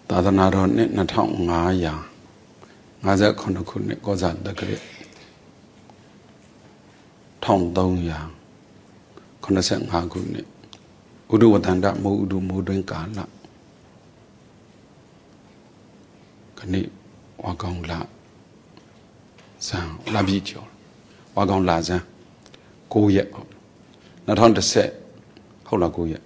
သာသနာတော်နှစ်2559ခုနှစ်ကောဇာတက္ကရာ1385ခုနှစ်ဥဒ္ဓဝတ္တန္တမိုးဥဒ္ဓမိုးတွင်ကာလခဏဝါကောင်လဇန်လပြည့်ကျော်ဝါကောင်လဇန်9ရက်ပေါ့2010ဟုတ်လား9ရက်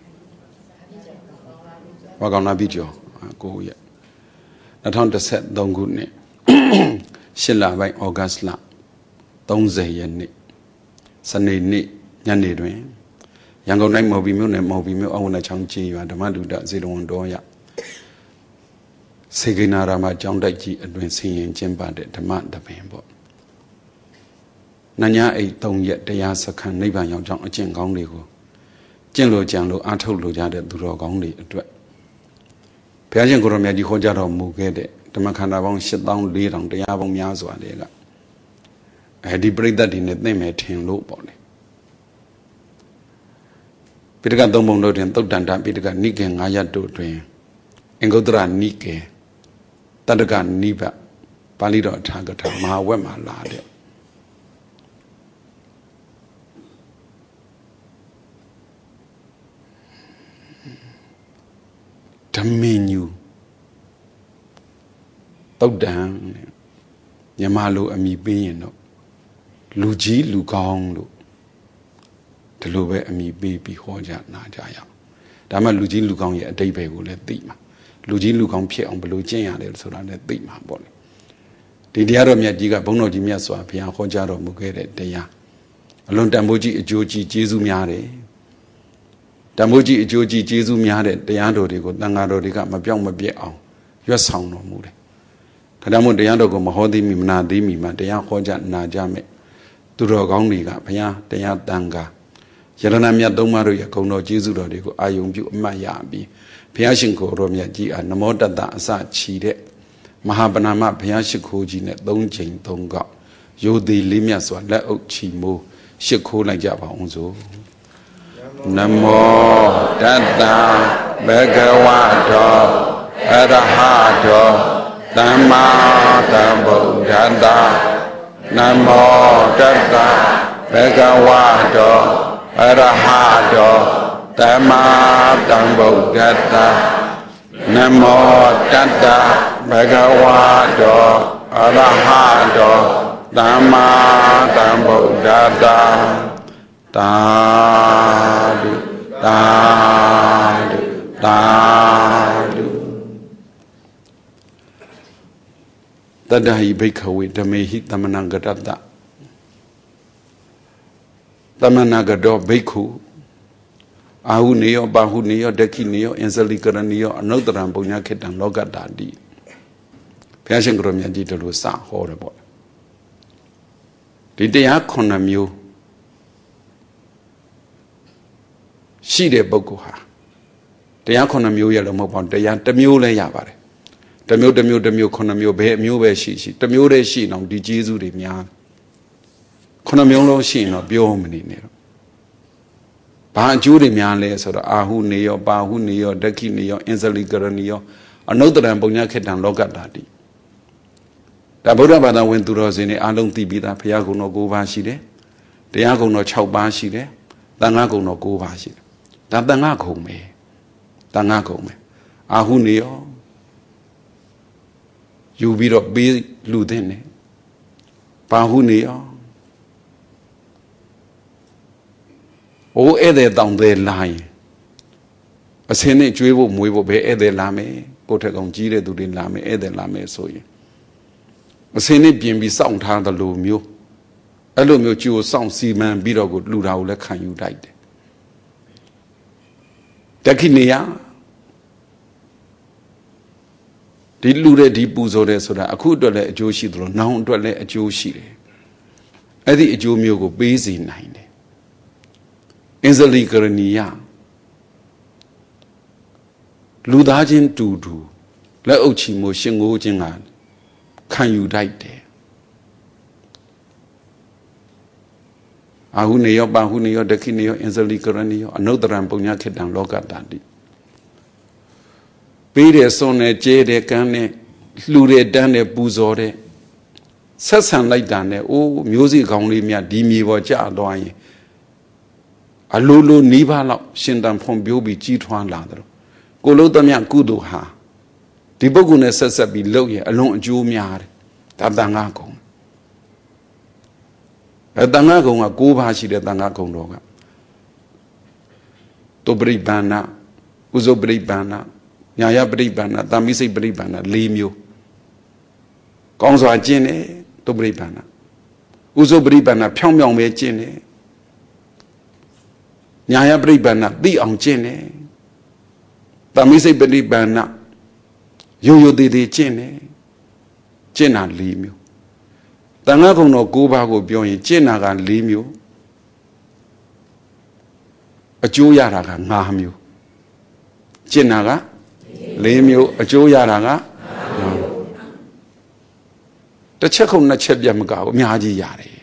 ဝါကောင်လပြည့်ကျော်9ရက်2013ခုနှစ်8လပိုင်းဩဂတ်လ30ရက်နေ့စနေနေ့ညနေတွင်ရန်ကုန်တိုင်းမော်ဘီမြို့နယ်မော်ဘီမြို့အဝနချောင်းကျေးရွာဓမ္မဒုဒဇေတဝန်တော်ရစေကိနာရာမကျောင်းတိုက်ကြီးအတွင်ဆင်ရင်ကျင်းပတဲ့ဓမ္မတပင်ပေါ့နညာအိတ်3ရက်တရားစခန်းနိဗ္ဗာန်ရောက်ကြောင်းအကျင့်ကောင်းတွေကိုကျင့်လို့ကြံလို့အားထုတ်လို့ကြတဲ့သူတော်ကောင်းတွေအတွက်ဘုရားရှင်ကိုရောမြတ်ကြီးဟောကြားတော်မူခဲ့တဲ့ဓမ္မခန္ဓာပေါင်း8400တရားပေါင်းများစွာတွေကဒီပြိဿတ်တွေနဲ့သိမဲ့ထင်လို့ပေါ့လေပိဋကသုံးပုံတို့တွင်သုတ်တန္တပိဋကနိကေ9ရပ်တို့တွင်အင်္ဂုတ္တရနိကေတတ္တကနိဗ္ဗပါဠိတော်အထာကထာမဟာဝက်မှာလာတဲ့ဓမ္မညူသုတ်တံမြန်မာလိုအမိပေးရင်တော့လူကြီးလူကောင်းလို့ဒီလိုပဲအမိပေးပြီးဟောကြနာကြရအောင်ဒါမှလူကြီးလူကောင်းရဲ့အတိတ်ပဲကိုလည်းသိမှာလူကြီးလူကောင်းဖြစ်အောင်ဘယ်လိုကျင့်ရတယ်ဆိုတာလည်းသိမှာပေါ့လေဒီတရားတော်မြတ်ကြီးကဘုန်းတော်ကြီးမြတ်စွာဘုရားဟောကြားတော်မူခဲ့တဲ့တရားအလွန်တန်ဖိုးကြီးအကျိုးကြီးကျေးဇူးများတယ်တန်ဖိုးကြီးအကျိုးကြီးကျေးဇူးများတဲ့တရားတော်တွေကိုတန်ဃာတော်တွေကမပြောင်းမပြတ်အောင်ရွတ်ဆောင်တော်မူတယ်ဒါကြောင့်မို့တရားတော်ကိုမဟောသေးမီမနာသေးမီမှာတရားဟောကြနာကြမယ်သူတော်ကောင်းတွေကဘုရားတရားတန်ခါယရဏမြတ်သုံးပါးတို့ရဲ့ဂုဏ်တော်ကျေးဇူးတော်တွေကိုအာယုံပြုအမှတ်ရပြီးဘုရားရှင်ကိုယ်တော်မြတ်ကြီးအားနမောတတ္တအစချီတဲ့မဟာပဏာမဘုရားရှိခိုးကြီးနဲ့3ချိန်3ခေါက်ရိုသေလေးမြတ်စွာလက်အုပ်ချီမိုးရှိခိုးလိုက်ကြပါအောင်စို့နမောတတ္တဘဂဝတောအရဟတောသမ္မာသမ္ဗုဒ္ဓတ္တနမောတတ္တဘဂဝတောအရဟတောသမ္မာသမ္ဗုဒ္ဓတ္တနမောတတ္တဘဂဝတောအရဟတောသမ္မာသမ္ဗုဒ္ဓတ္တသာဓုသာဓုသာဓုတတ္တဟိဘိက္ခဝေဓမ္မေဟိသမဏဂတတ္တသမဏဂတောဘိက္ခုအာဟုနေယောပါဟုနေယောဒက္ခိနေယောအင်္စလိကရဏီယောအနုတ္တရံပုညခေတ္တံလောကတ္တာတိဘုရားရှင်ကိုရောမြတ်ကြီးတို့လိုစဟောတယ်ပေါ့ဒီတရား9မျိုးရှိတဲ့ပုဂ္ဂိုလ်ဟာတရား9မျိုးရလို့မဟုတ်ပါဘူးတရားတစ်မျိုးလည်းရပါတယ်တစ်မျိုး9မျိုးဘယ်အမျိုးပဲရှိတစ်မျိုးတည်းရှိအောင်ဒီကျေးဇူးတွေများ9မျိုးလုံးရှိရင်တော့ပြောမနေနဲ့တော့ဘာအကျိုးတွေများလဲဆိုတော့အာဟုနေယောပါဟုနေယောဒက္ခိနေယောအင်္စလိကရဏီယောအနုတ္တရံပုညခေတ္တံလောကတ္တာတိဒါဗုဒ္ဓဘာသာဝင်သူတော်စင်တွေအားလုံးသိပြီးသားဘုရားကုံတော်9ပါးရှိတယ်တရားကုံတော်6ပါးရှိတယ်သံဃာကုံတော်9ပါးရှိတယ်ဒါသံဃာကုံပဲသံဃာကုံပဲအာဟုနေယောယူပြီးတော့ပေးလူသင့်တယ်ပါဟုနေယောအိုးဧည့်သည်တောင်သည်လာရင်အစင်းနဲ့ကျွေးဖို့မွေးဖို့ပဲဧည့်သည်လာမယ်ကိုယ်ထက်ကောင်ကြီးတဲ့သူတွေလာမယ်ဧည့်သည်လာမယ်ဆိုရင်အစင်းနဲ့ပြင်ပြီးစောင့်ထားသလိုမျိုးအဲ့လိုမျိုးကြိုစောင့်စီမံပြီးတော့ကိုလူတာကိုလည်းခံယူလိုက်တယ်တက္ခိနေယဒီလူတဲ့ဒီပူဇော်တဲ့ဆိုတာအခုအတွက်လည်းအကျိုးရှိသလိုနောင်အတွက်လည်းအကျိုးရှိတယ်အဲ့ဒီအကျိုးမျိုးကိုပေးစီနိုင်တယ်အင်္စလိကရဏီယလူသားချင်းတူတူလက်အုပ်ချီမို့ရှင်ငိုးခြင်းကခံယူတတ်တယ်အာဟုနေယောပါဟုနေယောဒက္ခိနေယောအင်္စလိကရဏီယောအနုတ္တရံပုညခေတ္တံလောကတ္တာတိပေးတယ်စွန့်တယ်ကျဲတယ်ကမ်းတယ်လှူတယ်တန်းတယ်ပူဇော်တယ်ဆက်ဆံလိုက်တာနဲ့အိုးမျိုးစေ့ကောင်းလေးများဒီမြေပေါ်ကျသွားရင်အလိုလိုနီးပါးလောက်ရှင်တန်ဖွံ့ဖြိုးပြီးကြီးထွားလာတယ်ကိုလို့သမျှကုသိုလ်ဟာဒီပုဂ္ဂိုလ်နဲ့ဆက်ဆက်ပြီးလုပ်ရင်အလွန်အကျိုးများတယ်ဒါတန်ခါကုံတန်ခါကုံက9ပါးရှိတဲ့တန်ခါကုံတော်ကတုပရိပန္နဥဇုပရိပန္နညာယပရိပန္နတာမိစိတ်ပရိပန္န4မျိုးကောင်းစွာကျင့်တယ်တုပရိပန္နဥဇုပရိပန္နဖြောင်းဖြောင်းပဲကျင့်တယ်ညာယပရိပန္နသိအောင်ကျင့်တယ်တာမိစိတ်ပရိပန္နရိုးရိုးသေးသေးကျင့်တယ်ကျင့်တာ4မျိုးတန်ခါကုံတော်9ပါးကိုပြောရင်ကျင့်တာက4မျိုးအကျိုးရတာက5မျိုးကျင့်တာက4မျိုးအကျိုးရတာကတစ်ချက်ခုနှစ်ချက်ပြတ်မကဘူးအများကြီးရတယ်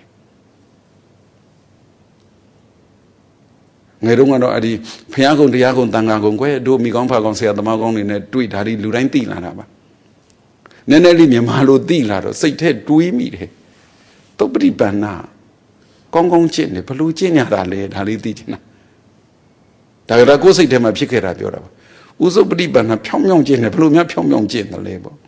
ငယ်တုန်းကတော့အဲ့ဒီဘုရားကုံတရားကုံတန်ခါကုံကွယ်တို့မိကောင်းဖာကောင်းဆရာသမားကောင်းတွေနဲ့တွေ့ဒါဒီလူတိုင်းသိလာတာပါနည်းနည်းလေးမြန်မာလိုသိလာတော့စိတ်ထဲတွေးမိတယ်သုပ္ပတိပန္နကောင်းကောင်းကျင့်တယ်ဘလို့ကျင့်ရတာလဲဒါလေးသိချင်တာဒါကြတော့ကိုယ်စိတ်ထဲမှာဖြစ်ခဲ့တာပြောတာပါဥစုပတိပန္နဖြောင်းဖြောင်းကျင့်တယ်ဘလို့များဖြောင်းဖြောင်းကျင့်တယ်လဲပေါ့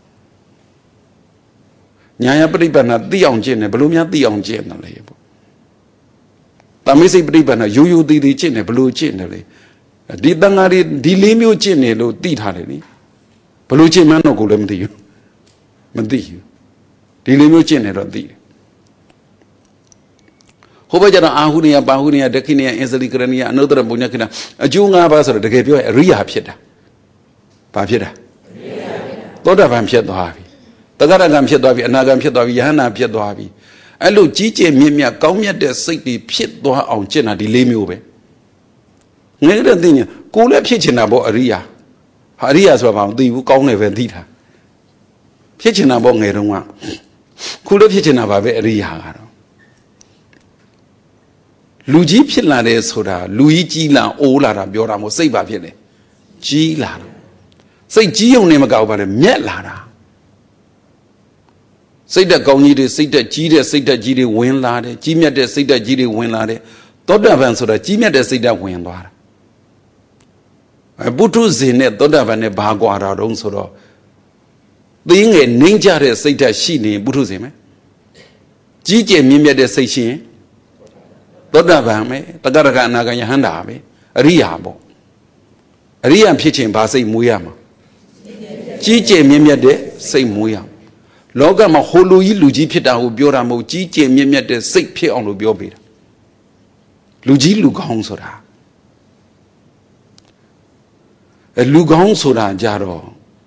ညာယပฏิပန္နသိအောင်ကျင့်တယ်ဘလို့များသိအောင်ကျင့်တယ်လဲပေါ့တာမိစိတ်ပฏิပန္နရိုးရိုးသေးသေးကျင့်တယ်ဘလို့ကျင့်တယ်လဲဒီတန်ဃာတွေဒီ4မျိုးကျင့်တယ်လို့သိထားတယ်နိဘလို့ကျင့်မှန်းတော့ကိုလည်းမသိဘူးမသိဘူးဒီ4မျိုးကျင့်တယ်တော့သိတယ်ဟိုဘက်ကျတော့အာဟုနိယပါဟုနိယဒက္ခိနိယအင်္စလိကရဏိယအနုတ္တရပုညခိနအကျိုး5ပါးဆိုတော့တကယ်ပြောရင်အရိယာဖြစ်တာဘာဖြစ်တာသောတာပန်ဖြစ်သွားပြီတဂရကံဖြစ်သွားပြီအနာဂံဖြစ်သွားပြီယဟန္တာဖြစ်သွားပြီအဲ့လိုကြီးကျယ်မြင့်မြတ်ကောင်းမြတ်တဲ့စိတ်တွေဖြစ်သွားအောင်ကျင့်တာဒီ4မျိုးပဲငယ်တဲ့သိညာကိုလည်းဖြစ်ချင်တာပေါ့အရိယာဟာအရိယာဆိုတာဘာမသိဘူးကောင်းတယ်ပဲသိတာဖြစ်ချင်တာပေါ့ငယ်တုန်းကခုလည်းဖြစ်ချင်တာပါပဲအရိယာကတော့လူကြီးဖြစ်လာတယ်ဆိုတာလူကြီးကြီးလာအိုးလာတာပြောတာမဟုတ်စိတ်ပါဖြစ်တယ်ကြီးလာတာစိတ်ကြီးုံနဲ့မကောက်ပါနဲ့မြက်လာတာစိတ်တက်ကောင်းကြီးတွေစိတ်တက်ကြီးတဲ့စိတ်တက်ကြီးတွေဝင်လာတယ်ကြီးမြတ်တဲ့စိတ်တက်ကြီးတွေဝင်လာတယ်သောတာပန်ဆိုတာကြီးမြတ်တဲ့စိတ်တက်ဝင်သွားတာပုထုဇဉ်နဲ့သောတာပန်နဲ့ဘာကွာတာတုံးဆိုတော့သင်းငယ်နှင်းကြတဲ့စိတ်တက်ရှိနေပုထုဇဉ်ပဲကြီးကျယ်မြင့်မြတ်တဲ့စိတ်ရှိရင်သောတာပန်ပဲတဂရကအနာဂံယဟန္တာပဲအရိယာပေါ့အရိယာဖြစ်ခြင်းဘာစိတ်မွေးရမှာကြီးကျယ်မြင့်မြတ်တဲ့စိတ်မွေးရလောကမှာဟိုလူကြီးလူကြီးဖြစ်တာကိုပြောတာမဟုတ်ကြီးကျယ်မြင့်မြတ်တဲ့စိတ်ဖြစ်အောင်လို့ပြောပေးတာလူကြီးလူကောင်းဆိုတာလူကောင်းဆိုတာကြတော့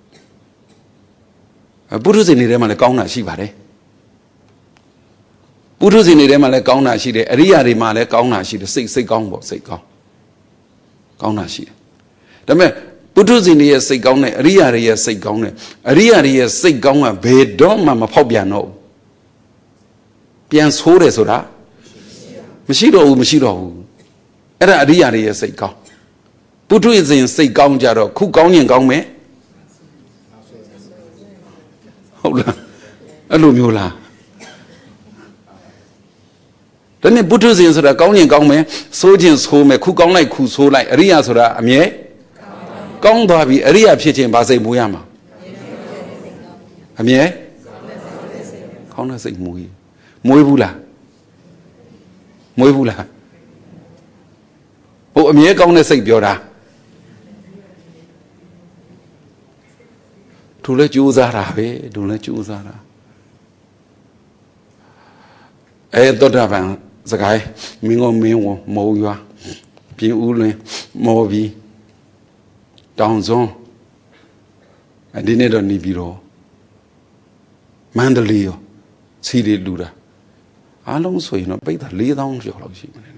ပုထုဇဉ်တွေထဲမှာလည်းကောင်းတာရှိပါတယ်ပုထုဇဉ်တွေထဲမှာလည်းကောင်းတာရှိတယ်အရိယာတွေမှာလည်းကောင်းတာရှိတယ်စိတ်ကောင်းပေါ့စိတ်ကောင်းတာရှိတယ်ဒါပေမဲ့ပုထုဇဉ်တွေရဲ့စိတ်ကောင်းတယ်အရိယာတွေရဲ့စိတ်ကောင်းတယ်အရိယာတွေရဲ့စိတ်ကောင်းကဘယ်တော့မှမဖောက်ပြန်တော့ဘူးပြန်ဆိုးတယ်ဆိုတာမရှိတော့ဘူးအဲ့ဒါအရိယာတွေရဲ့စိတ်ကောင်းပုထုဇဉ်စိတ်ကောင်းကြတော့ခုကောင်းရင်ကောင်းမယ်ဟုတ်လားအဲ့လိုမျိုးလားဒါနဲ့ပုထုဇဉ်ဆိုတာကောင်းရင်ကောင်းမယ်ဆိုးခြင်းဆိုးမယ်ခုကောင်းလိုက်ခုဆိုးလိုက်အရိယာဆိုတာအမြဲကောင်းသွားပြီအရိယာဖြစ်ခြင်းဘာစိတ်မွေးရမှာအမြဲကောင်းတဲ့စိတ်မွေးဘူးလားဟိုအမြဲကောင်းတဲ့စိတ်ပြောတာသူလည်းကြိုးစားတာပဲသောတာပန်စကိုင်းမင်းမင်းဝမောရွာပြင်းဦးလွင်မော်ပြီးတောင်စွန်းဒီနေ့တော့နေပြီးတော့မန္တလေးရောစီရီလူတာအားလုံးဆိုရင်တော့ပိတ်တာ4000ကျော်လောက်ရှိမယ်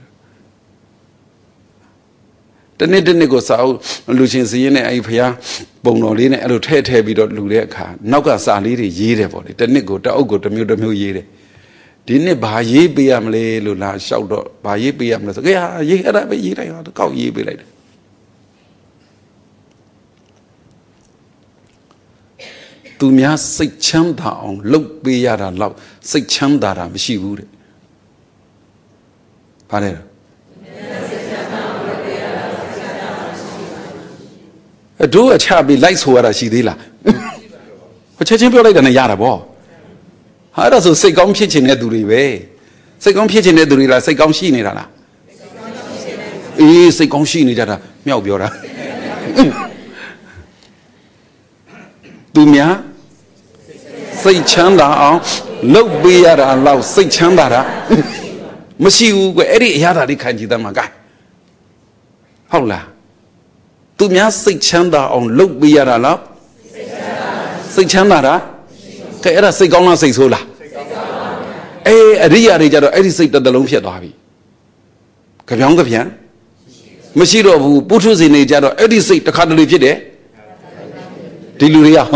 တနေ့ကိုစာအုပ်လူချင်းစီးရင်နဲ့အဲ့ဖျားပုံတော်လေးနဲ့အဲ့လိုထဲပြီးတော့လူတဲ့အခါနောက်ကစာလေးတွေရေးတယ်ပေါ့လေတနေ့ကိုတအုပ်ကိုတစ်မျိုးရေးတယ်ဒီနေ့ဘာရေးပေးရမလဲလို့လာလျှောက်တော့ဘာရေးပေးရမလဲဆိုကြရေးအဲ့ဒါပဲရေးလိုက်တော့ကောက်ရေးပေးလိုက်တယ်သူများစိတ်ချမ်းသာအောင်လုပ်ပေးရတာလောက်စိတ်ချမ်းသာတာမရှိဘူးတဲ့ဘာလဲတို့အချပြီးလိုက်ဆိုရတာရှိသေးလားချက်ချင်းပြောလိုက်တာနဲ့ရတာဗောဟာအဲ့ဒါဆိုစိတ်ကောင်းဖြစ်ချင်တဲ့သူတွေပဲစိတ်ကောင်းဖြစ်ချင်တဲ့သူတွေလားစိတ်ကောင်းရှိနေတာလားအေးစိတ်ကောင်းရှိနေကြတာမြောက်ပြောတာသူများစိတ်ချမ်းသာအောင်လုပ်ပေးရတာလောက်စိတ်ချမ်းသာတာမရှိဘူးကွအဲ့ဒီအရာဓာတ်လေးခံကြည့်သမှာကဲဟုတ်လားသူများစိတ်ချမ်းသာအောင်လုပ်ပေးရတာလောက်စိတ်ချမ်းသာတာကဲအဲ့ဒါစိတ်ကောင်းလားစိတ်ဆိုးလားအေးအရိယာတွေကြတော့အဲ့ဒီစိတ်တစ်လုံးဖြစ်သွားပြီကြပြောင်းကြပြန်မရှိတော့ဘူးပုထုဇဉ်တွေကြတော့အဲ့ဒီစိတ်တစ်ခါတလေဖြစ်တယ်ဒီလူတွေက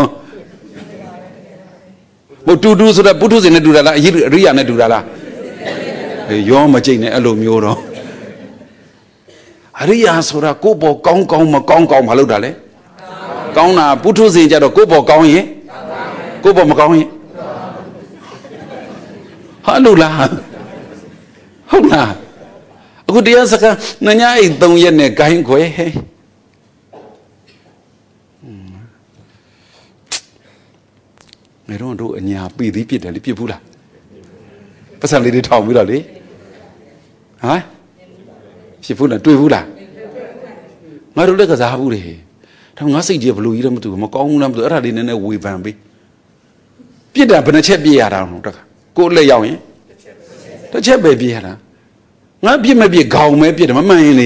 ဟိုတူဆိုတော့ပုထုဇဉ်နဲ့တူတာလားအရိယာနဲ့တူတာလားရောမကြိတ်နဲ့အဲ့လိုမျိုးတော့အရိယာဆိုတာကိုယ့်ဘောကောင်းကောင်းမကောင်းကောင်းမလုပ်တာလေကောင်းတာပုထုဇဉ်ကြတော့ကိုယ့်ဘောကောင်းရင်ကိုယ့်ဘောမကောင်းရင်ဟာလို့လားဟုတ်လားအခုတရားစကားနှညာအိတ်3ရက်နဲ့ဂိုင်းခွဲဟဲ့ငါတို့အညာပြီသေးပြစ်တယ်လေပြစ်ဘူးလားပတ်စံလေးတွေထောင်ပြီးတော့လေဟမ်ဖြစ်ဘူးလားတွေ့ဘူးလားငါတို့လည်းကစားဘူးလေဒါငါစိတ်ကြီးဘလို့ကြီးတော့မတူမကောင်းဘူးလားမတူအဲ့ဒါလေးနည်းနည်းဝေဖန်ပေးပြစ်တာဘယ်နှချက်ပြစ်ရတာတော့တခါကိုယ်လက်ရောက်ရင်တစ်ချက်ပဲပြစ်ရတာငါပြစ်မပြစ်ခေါင်းမဲပြစ်တယ်မမှန်ရင်လေ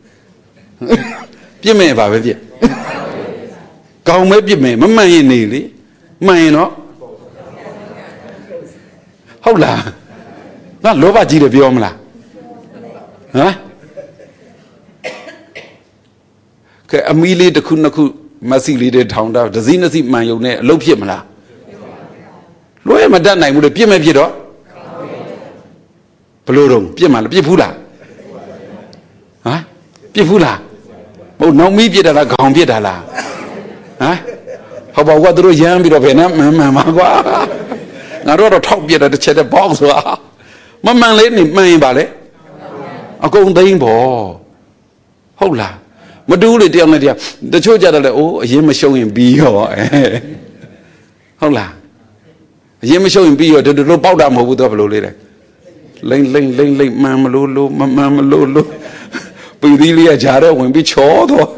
ပြစ်မဲ့ပါပဲပြစ်ခေါင်းမဲပြစ်မဲ့မမှန်ရင်နေလေမှန်ရင်တော့ဟုတ်လားငါလောဘကြီးတယ်ပြောမလားဟမ်ကဲအမီလေးတစ်ခုနှစ်ခုမက်ဆီလေးတွေထောင်တာဒဇီနှစ်စီမှန်ယုံနဲ့အလုပ်ဖြစ်မလားလွှဲမတတ်နိုင်ဘူးလေပြစ်မဲ့ပြစ်တော့ဘလို့တော့ပြစ်မှလားပြစ်ဘူးလားဟမ်ပြစ်ဘူးလားမဟုတ်နောက်မီးပြစ်တာလားခေါင်ပြစ်တာလားဟမ်ဟုတ်ပါကွာသူတို့ရမ်းပြီးတော့ဘယ်နဲ့မှန်မှာကွာငါတို့တော့ထောက်ပြတာတစ်ချက်တည်းဘောက်ဆိုတာမမှန်လေးနေမှန်ရင်ပါလေအကုန်သိမ်းပေါ့ဟုတ်လားမတူးလေတယောက်နဲ့တယောက်တချို့ကြတော့လေအိုးအရင်မရှုံးရင်ပြီးရောဟုတ်လားအရင်မရှုံးရင်ပြီးရောတို့ပေါက်တာမဟုတ်ဘူးတော့ဘယ်လိုလေးလဲလိမ့်မှန်မလို့မမှန်မလို့ပီသီးလေးကဂျားတော့ဝင်ပြီးချောတော့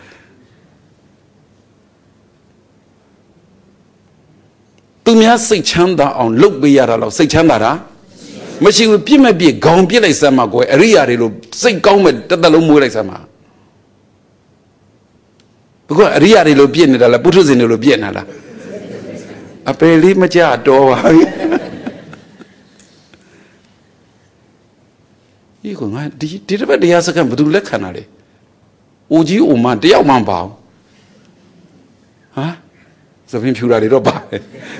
သူများစိတ်ချမ်းသာအောင်လုပ်ပေးရတာလို့စိတ်ချမ်းသာတာမရှိဘူးပြစ်မဲ့ပြစ်ခေါင်းပြစ်လိုက်စမ်းမှာကိုယ်အရိယာတွေလို့စိတ်ကောင်းမဲ့တစ်သက်လုံးမွေးလိုက်စမ်းမှာဘယ်ကအရိယာတွေလို့ပြစ်နေတာလားပုထုဇဉ်တွေလို့ပြစ်နေတာလားအပယ်လေးမကြတော့ပါဘူးဒီကငါဒီတစ်ပတ်တရားစကားဘယ်သူလက်ခံတာလဲအိုကြီးအိုမတယောက်မှမပါဘူးဟာသပင်းဖြူတာတွေတော့ပါတယ်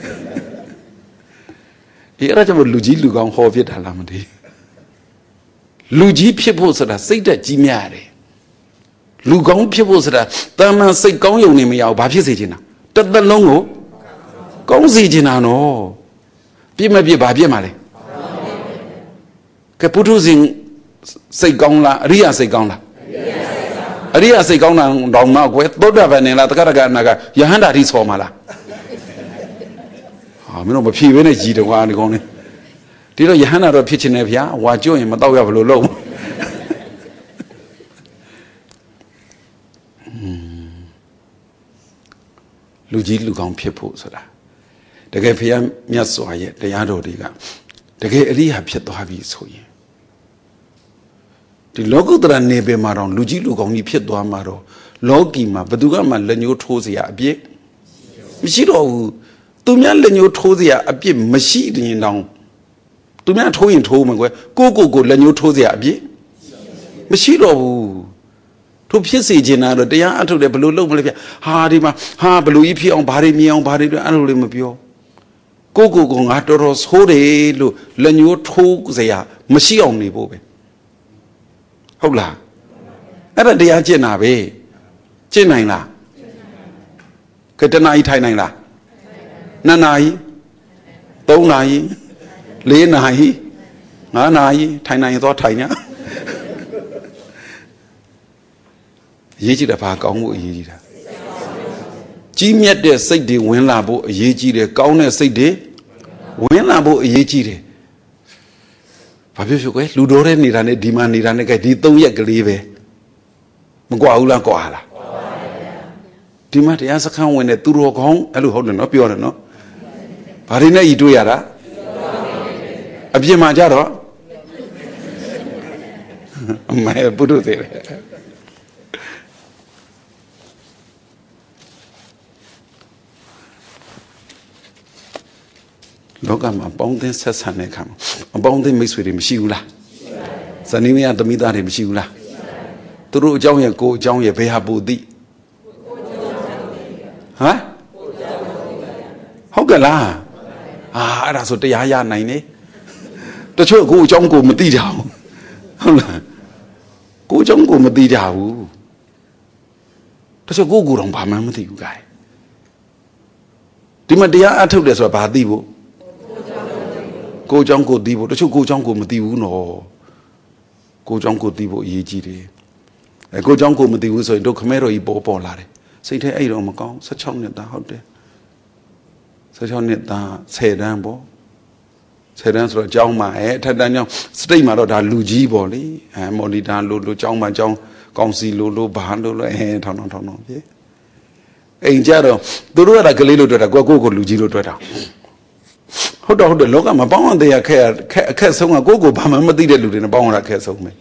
ဒီအဲ့ဒါကြောင့်လူကြီးလူကောင်းဟောဖြစ်တာလားမသိလူကြီးဖြစ်ဖို့ဆိုတာစိတ်ဓာတ်ကြီးများရတယ်လူကောင်းဖြစ်ဖို့ဆိုတာတာမန်စိတ်ကောင်းယုံနေမရဘူးဘာဖြစ်စေချင်တာတစ်သက်လုံးကိုကောင်းစေချင်တာနော်ပြစ်မပြစ်ဘာပြစ်မှာလဲကဲပုထုဇဉ်စိတ်ကောင်းလားအရိယာစိတ်ကောင်းလားအရိယာစိတ်ကောင်းတာတော့မှကွယ်သောတာပန်နေလားတက္ကရာနာကယဟန္တာတိဆော်မှာလားမင်းတို့မဖြေဘဲနဲ့ကြည်တော်ကားဒီကောင်းနေဒီတော့ယဟန္တာတော့ဖြစ်ချင်တယ်ဗျာဝါကျွတ်ရင်မတော့ရဘလို့လုံးလူကြီးလူကောင်းဖြစ်ဖို့ဆိုတာတကယ်ဖျားမြတ်စွာရဲ့တရားတော်တွေကတကယ်အရိယာဖြစ်သွားပြီဆိုရင်ဒီလောကုတ္တရာနေပယ်မှာတော့လူကြီးလူကောင်းကြီးဖြစ်သွားမှာတော့လောကီမှာဘယ်သူမှလက်ညှိုးထိုးစရာအပြစ်မရှိတော့ဘူးသူများလက်ညှိုးထိုးစရာအပြစ်မရှိရင်တောင်သူများထိုးရင်ထိုးမှာကွယ်ကိုလက်ညှိုးထိုးစရာအပြစ်မရှိတော့ဘူးသူဖြစ်စေချင်တာတော့တရားအထုတ်တယ်ဘယ်လိုလုပ်မလဲဗျဟာဒီမှာဟာဘယ်လိုကြီးဖြစ်အောင်ဘာတွေမြင်အောင်ဘာတွေအဲ့လိုလေးမပြောကိုငါတော်တော်ဆိုးတယ်လို့လက်ညှိုးထိုးစရာမရှိအောင်နေဖို့ပဲဟုတ်လားအဲ့ဒါတရားကျင့်တာပဲကျင့်နိုင်လားကတနာကြီးထိုင်နိုင်လား 2 နာရီ 3 နာရီ 4 နာရီ 5 နာရီထိုင်နိုင်သွားထိုင်냐ရေးကြည့်တာဘာကောင်းမှုအရေးကြီးတာကြီးမြတ်တဲ့စိတ်တွေဝင်လာဖို့အရေးကြီးတယ်ကောင်းတဲ့စိတ်တွေဝင်လာဖို့အရေးကြီးတယ်ဘာဖြစ်ဖြစ်ကွယ်လူတော်တဲ့နေတာနဲ့ဒီမှာနေတာနဲ့ကဲဒီ3 ရက်ကလေးပဲမကွာဘူးလားကွာလားဒီမှာတရားစခန်းဝင်တဲ့သူတော်ကောင်းအဲ့လိုဟုတ်တယ်နော်ပြောတယ်နော်ဘာတွေနဲ့ဤတွေ့ရတာအပြင်မှာကြတော့အမေပုထုသေးတယ်လောကမှာပေါင်းသင်းဆက်ဆံတဲ့အခါမှာအပေါင်းသင်းမိတ်ဆွေတွေမရှိဘူးလားဇနီးမယားသမီးသားတွေမရှိဘူးလားသူတို့အကြောင်းရဲ့ကိုယ်အကြောင်းရဲ့ဘယ်ဟာပိုသိဟမ်ဟုတ်ကဲ့လားအဲ့ဒါဆိုတရားရနိုင်နေတချို့ကိုယ်အကြောင်းကိုမသိကြဘူးဟုတ်လားကိုယ်အကြောင်းကိုမသိကြဘူးတချို့ကိုယ်ကိုယ်တော့ဘာမှမသိဘူး gain ဒီမှာတရားအထုတ်တယ်ဆိုတာဘာသိဖို့ကိုယ်ကြောင့်ကိုသိဖို့တချို့ကိုယ်ကြောင့်ကိုမသိဘူးနော်ကိုယ်ကြောင့်ကိုသိဖို့အရေးကြီးတယ်ကိုယ်ကြောင့်ကိုမသိဘူးဆိုရင်တို့ခမဲတော်ကြီးပေါ်လာတယ်စိတ်ထဲအဲ့တော့မကောင်း16 နှစ်သားဟုတ်တယ်16 နှစ်သား10 တန်းပေါ့10 တန်းဆိုတော့ကျောင်းမှာအထက်တန်းကျောင်းစတိတ်မှာတော့ဒါလူကြီးပေါ့လေမော်နီတာလို့ကျောင်းမှာကျောင်းကောင်စီလို့ဘာလို့ထောင်းပြေအိမ်ကြတော့သူတို့ကကလေးလို့တွေ့တာကိုလူကြီးလို့တွေ့တာဟုတ်တယ်လောကမှာပေါင်းအောင်တရားအခက်ဆုံးကကိုဘာမှမသိတဲ့လူတွေနဲ့ပေါင်းရတာအခက်ဆုံးပဲ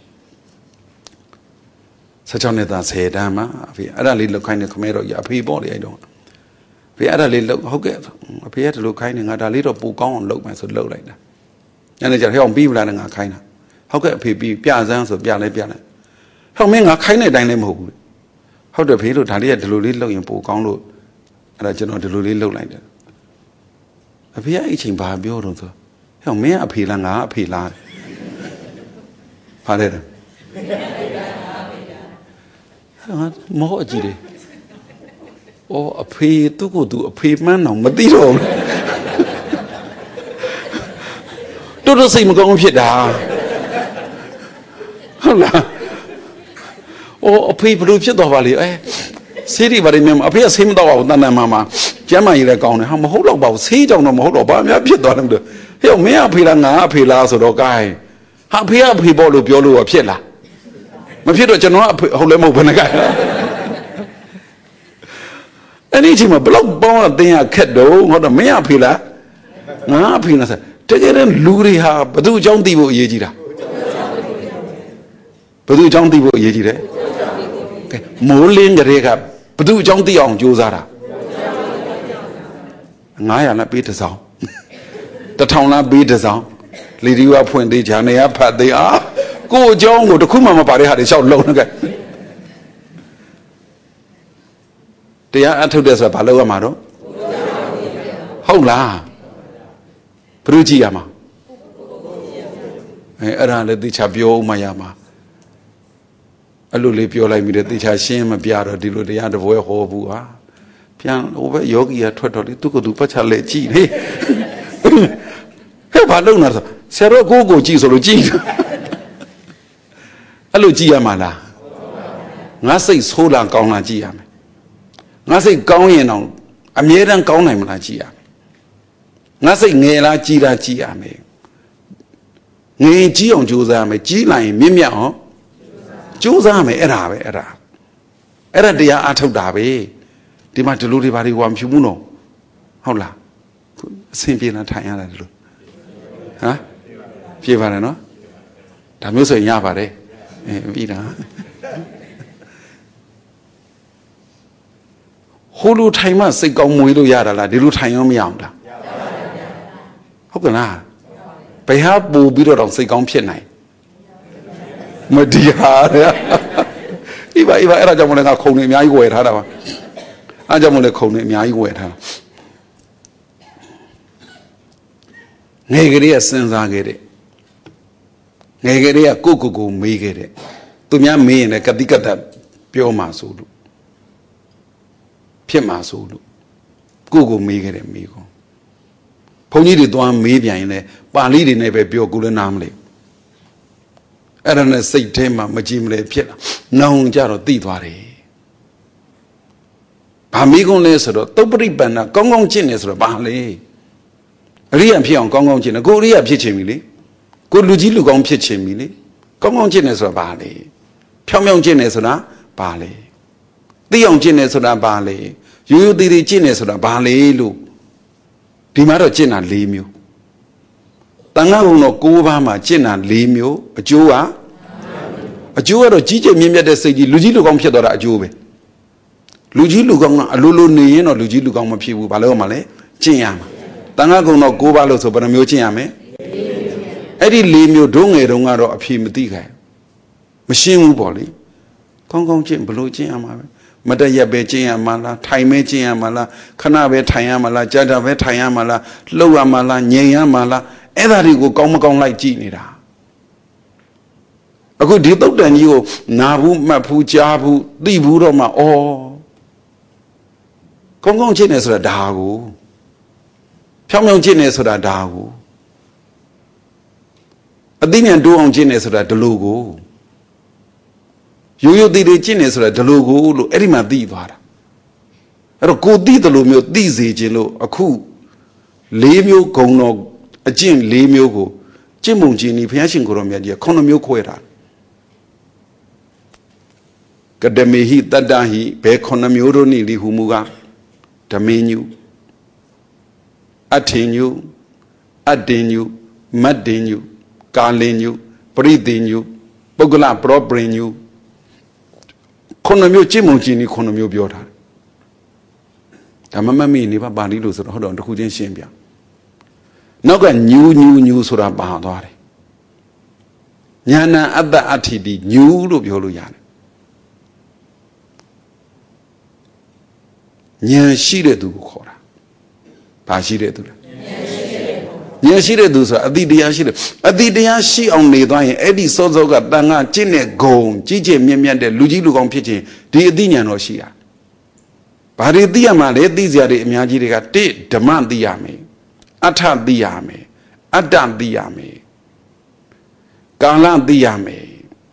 16 နှစ်သား10 တန်းမှာအဖေအဲ့ဒါလေးလောက်ခိုင်းနေခမဲတော့အဖေပေါ့လေအဲ့တော့အဖေအဲ့ဒါလေးလောက်ဟုတ်ကဲ့အဖေကဒီလိုခိုင်းနေငါဒါလေးတော့ပူကောင်းအောင်လုပ်မယ်ဆိုလုပ်လိုက်တာညနေကျဟဲ့အောင်ပြီးမလားငါခိုင်းတာဟုတ်ကဲ့အဖေပြီးပြစမ်းဆိုပြလိုက်ဟဲ့မင်းငါခိုင်းတဲ့အတိုင်းလည်းမဟုတ်ဘူးဟုတ်တယ်ဖေလို့ဒါလေးကဒီလိုလေးလုပ်ရင်ပူကောင်းလို့အဲ့ဒါကျွန်တော်ဒီလိုလေးလုပ်လိုက်တယ်အဖေအဲ့အချိန်ဘာပြောတော့ဆိုဟဲ့မင်းအဖေလားငါအဖေလားဖားတယ်မဟုတ်အကြည့်လေအော်အဖေသူ့ကိုသူအဖေမှန်းတော့မသိတော့ဘူးတော်စိတ်မကောင်းဖြစ်တာဟုတ်လားအော်အဖေဘယ်လိုဖြစ်သွားပါလဲဆေးတွေဘာတွေမြန်အဖေကဆေးမတော့ဘူးတန်တန်မှာကျမ်းမာရေးလည်းကောင်းတယ်ဟာမဟုတ်တော့ပါဘူးဆေးကြောင့်တော့မဟုတ်တော့ဘာများဖြစ်သွားတယ်မလို့ဟဲ့မင်းအဖေလားငါအဖေလားဆိုတော့ gain ဟာအဖေကအဖေပေါ့လို့ပြောလို့ဖြစ်လားမဖြစ်တော့ကျွန်တော်ကအဖေဟုတ်လည်းမဟုတ်ဘယ်နဲ့ gain အဲ့ဒီချိန်မှာဘလောက်ပေါင်းအတင်းရခက်တော့ဟုတ်တော့မင်းအဖေလားငါအဖေလားဆိုတကယ်တမ်းလူတွေဟာဘသူအကြောင်းသိဖို့အရေးကြီးတာဘသူအကြောင်းသိဖို့အရေးကြီးတယ်မိုးလင်းကြတဲ့ကဘသူအကြောင်းသိအောင်ကြိုးစားတာ900လားပေးတစ်စောင်း1000လားပေးတစ်စောင်းလီဒီဝဖွင့်သေးဂျာနေရဖတ်သေးကိုအကြောင်းကိုတခုမှမပါတဲ့ဟာတွေလျှောက်လုံးနေကြတရားအထုတ်တယ်ဆိုတာဘာလုပ်ရမှာတော့ဟုတ်လားဘယ်လိုကြည့်ရမှာအဲ့ဒါလည်းသိချပြောမှရမှာအဲ့လိုလေးပြောလိုက်မိတယ်သိချရှင်းမပြတော့ဒီလိုတရားတပွဲဟောဘူးဟာပြန်ဟိုဘက်ယောဂီကထွက်တော့လေသူကသူပတ်ချလဲကြည့်လေဟဲ့ဘာလုပ်နေလဲဆရာတော်ကိုကြည့်ဆိုလို့ကြည့်အဲ့လိုကြည့်ရမှာလားငါစိတ်ဆိုးလားကောင်းလားကြည့်ရမယ်ငါစိတ်ကောင်းရင်တော့အမြဲတမ်းကောင်းနိုင်မလားကြည့်ရမယ်ငါစိတ်ငယ်လားကြီးလားကြည့်ရမယ်ငယ်ကြီးအောင်ကြိုးစားရမယ်ကြီးလာရင်မြင့်မြတ်အောင်ကြိုးစားရမယ်အဲ့ဒါတရားအထုတ်တာပဲဒီမှာဒီလိုတွေဘာတွေဟောမဖြူဘူးနော်ဟုတ်လားအဆင်ပြေလားထိုင်ရတာဒီလိုဟမ်ပြေပါတယ်နော်ဒါမျိုးဆိုရင်ရပါတယ်ပြီးတာဟိုလိုထိုင်မှစိတ်ကောင်းမွေးလို့ရတာလားဒီလိုထိုင်ရောမရအောင်လားဟုတ်ကဲ့လားဘယ်ဟာပူပြီးတော့စိတ်ကောင်းဖြစ်နိုင်မဒီဟာရအေးပါအဲ့ဒါကြောင့်မလဲငါခုံနေအများကြီးဝယ်ထားတာပါအဲ့ကြောင့်မလဲခုံနေအများကြီးဝယ်ထားငယ်ကလေးကစဉ်းစားခဲ့တဲ့ငယ်ကလေးကကိုမေးခဲ့တဲ့သူများမေးရင်လည်းကတိကတ္တပြောမှာဆိုလို့ဖြစ်မှာဆိုလို့ကိုမေးခဲ့တဲ့မေးခွန်းုန်းကြီးတွေသွားမေးပြန်ရင်လည်းပါဠိတွေနဲ့ပဲပြောကိုလည်းနားမလဲအဲ့ဒါနဲ့စိတ်ထဲမှာမကြည်မလဲဖြစ်လာနောင်ကြတော့သိသွားတယ်ဘာမိကုန်းလဲဆိုတော့သုပ္ပရိပန္နကောင်းကောင်းကျင့်နေဆိုတော့ဘာလဲအရိယာဖြစ်အောင်ကောင်းကောင်းကျင့်နေကိုအရိယာဖြစ်ချင်ပြီလေကိုလူကြီးလူကောင်းဖြစ်ချင်ပြီလေကောင်းကောင်းကျင့်နေဆိုတာဘာလဲဖြောင်းဖြောင်းကျင့်နေဆိုတာဘာလဲသိအောင်ကျင့်နေဆိုတာဘာလဲရိုးရိုးသေးသေးကျင့်နေဆိုတာဘာလဲလို့ဒီမှာတော့ကျင့်တာ၄မျိုးတန်ခါဘုံတော့၉ပါးမှာကျင့်တာ၄မျိုးအကျိုးကတော့ကြီးကျယ်မြင့်မြတ်တဲ့စိတ်ကြီးလူကြီးလူကောင်းဖြစ်သွားတာအကျိုးပဲလူကြီးလူကောင်းကအလိုလိုနေရင်တော့လူကြီးလူကောင်းမဖြစ်ဘူးဘာလို့ရမှာလဲကျင့်ရမှာတန်ခါဘုံတော့၉ပါးလို့ဆိုဘယ်နှမျိုးကျင့်ရမလဲအဲ့ဒီ၄မျိုးဒုငယ်တုန်းကတော့အဖြေမသိခိုင်မရှင်းဘူးပေါ့လေကောင်းကောင်းကျင့်ဘလို့ကျင့်ရမှာပဲမတရက်ပဲကျင့်ရမှာလားထိုင်မဲကျင့်ရမှာလားခဏပဲထိုင်ရမှာလားကြာကြာပဲထိုင်ရမှာလားလှုပ်ရမှာလားငြိမ်ရမှာလားအဲ့ဒါတွေကိုကောင်းမကောင်းလိုက်ကြည့်နေတာအခုဒီသုတ်တန်ကြီးကိုနာဘူးမှတ်ဘူးကြားဘူးသိဘူးတော့မှဩကောင်းကောင်းကျင့်နေဆိုတာဒါကိုဖြောင်းဖြောင်းကျင့်နေဆိုတာဒါကိုအသိဉာဏ်တိုးအောင်ကျင့်နေဆိုတာဒီလိုကိုရိုးရိုးသေးသေးကျင့်နေဆိုတာဒီလိုကိုလို့အဲ့ဒီမှာသိသွားတာအဲ့တော့ကိုသိတယ်လို့မျိုးသိစေခြင်းလို့အခု၄မျိုးဂုံတော်အကျင့်၄မျိုးကိုကျင့်ပုံကျင့်ဤဘုရားရှင်ကိုရောမြတ်ကြီး9မျိုးခွဲတာကတမေဟိတတ္တဟိဘယ်9မျိုးတို့နိလိဟုမူကဓမေညုအထေညုအတ္တင်ညုမတ္တင်ညုကာလင်ညုပရိသေညုပုဂ္ဂလပရောပရိညု9မျိုးကျင့်ပုံကျင့်ဤ9မျိုးပြောတာဒါမမတ်မိနေပါဠိလို့ဆိုတော့ဟုတ်တော့တစ်ခုချင်းရှင်းပြနောက်ကညူဆိုတာပါသွားတယ်ညာဏအတ္တအဋ္ဌိတိညူလို့ပြောလို့ရတယ်ဉာဏ်ရှိတဲ့သူကိုခေါ်တာဘာရှိတဲ့သူလဲဉာဏ်ရှိတဲ့သူဆိုတာအတိတရားရှိတယ်အတိတရားရှိအောင်နေသွားရင်အဲ့ဒီစောစောကတန်ခါကျင့်တဲ့ဂုံကြီးကျယ်မြတ်မြတ်တဲ့လူကြီးလူကောင်းဖြစ်ခြင်းဒီအတိဉာဏ်တော့ရှိရဘာတွေသိရမှာလဲသိစရာတွေအများကြီးတွေကတိဓမ္မသိရမယ်အဋ္ဌသိရမယ်အတ္တသိရမယ်ကာလသိရမယ်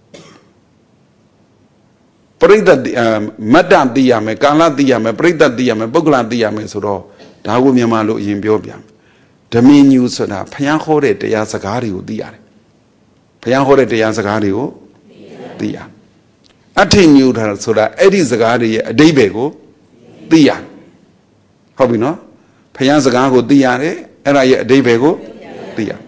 ပရိသတ်မတ္တသိရမယ်ကာလသိရမယ်ပရိသတ်သိရမယ်ပုဂ္ဂလသိရမယ်ဆိုတော့ဒါကိုမြန်မာလိုအရင်ပြောပြမယ်ဓမင်းညူဆိုတာဘုရားဟောတဲ့တရားစကားတွေကိုသိရတယ်ဘုရားဟောတဲ့တရားစကားတွေကိုသိရအထိညူဆိုတာအဲ့ဒီစကားတွေရဲ့အဓိပ္ပာယ်ကိုသိရဟုတ်ပြီနော်ဘုရားစကားကိုသိရတယ်အဲ့ဒါရဲ့အဓိပ္ပာယ်ကိုသိရ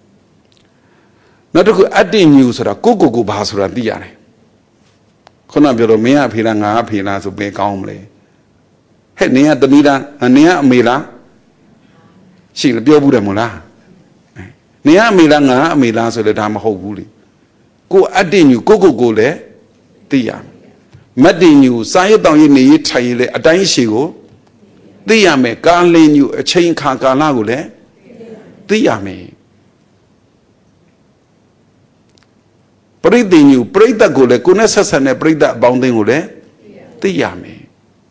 နောက်တစ်ခုအတ္တိညူဆိုတာကိုဘာဆိုတာသိရတယ်ခုနပြောလို့မင်းအဖေလားငါအဖေလားဆိုဘယ်ကောင်းမလဲဟဲ့နင်ကသမီးလားနင်ကအမေလားရှိလို့ပြောဘူးတယ်မို့လားနင်ကအမေလားငါအမေလားဆိုလည်းဒါမဟုတ်ဘူးလေကိုအတ္တိညူကိုလည်းသိရမတ္တိညူစာရွတ်တောင်ရေးနေရေးထိုင်ရေးလေအတိုင်းရှိကိုသိရမယ်ကာလင်းညူအချိန်ခါကာလကိုလည်းသိရမယ်ပရိသေညူပရိသတ်ကိုလည်းကိုနဲ့ဆက်ဆက်တဲ့ပရိသတ်အပေါင်းအသင်းကိုလည်းသိရမယ်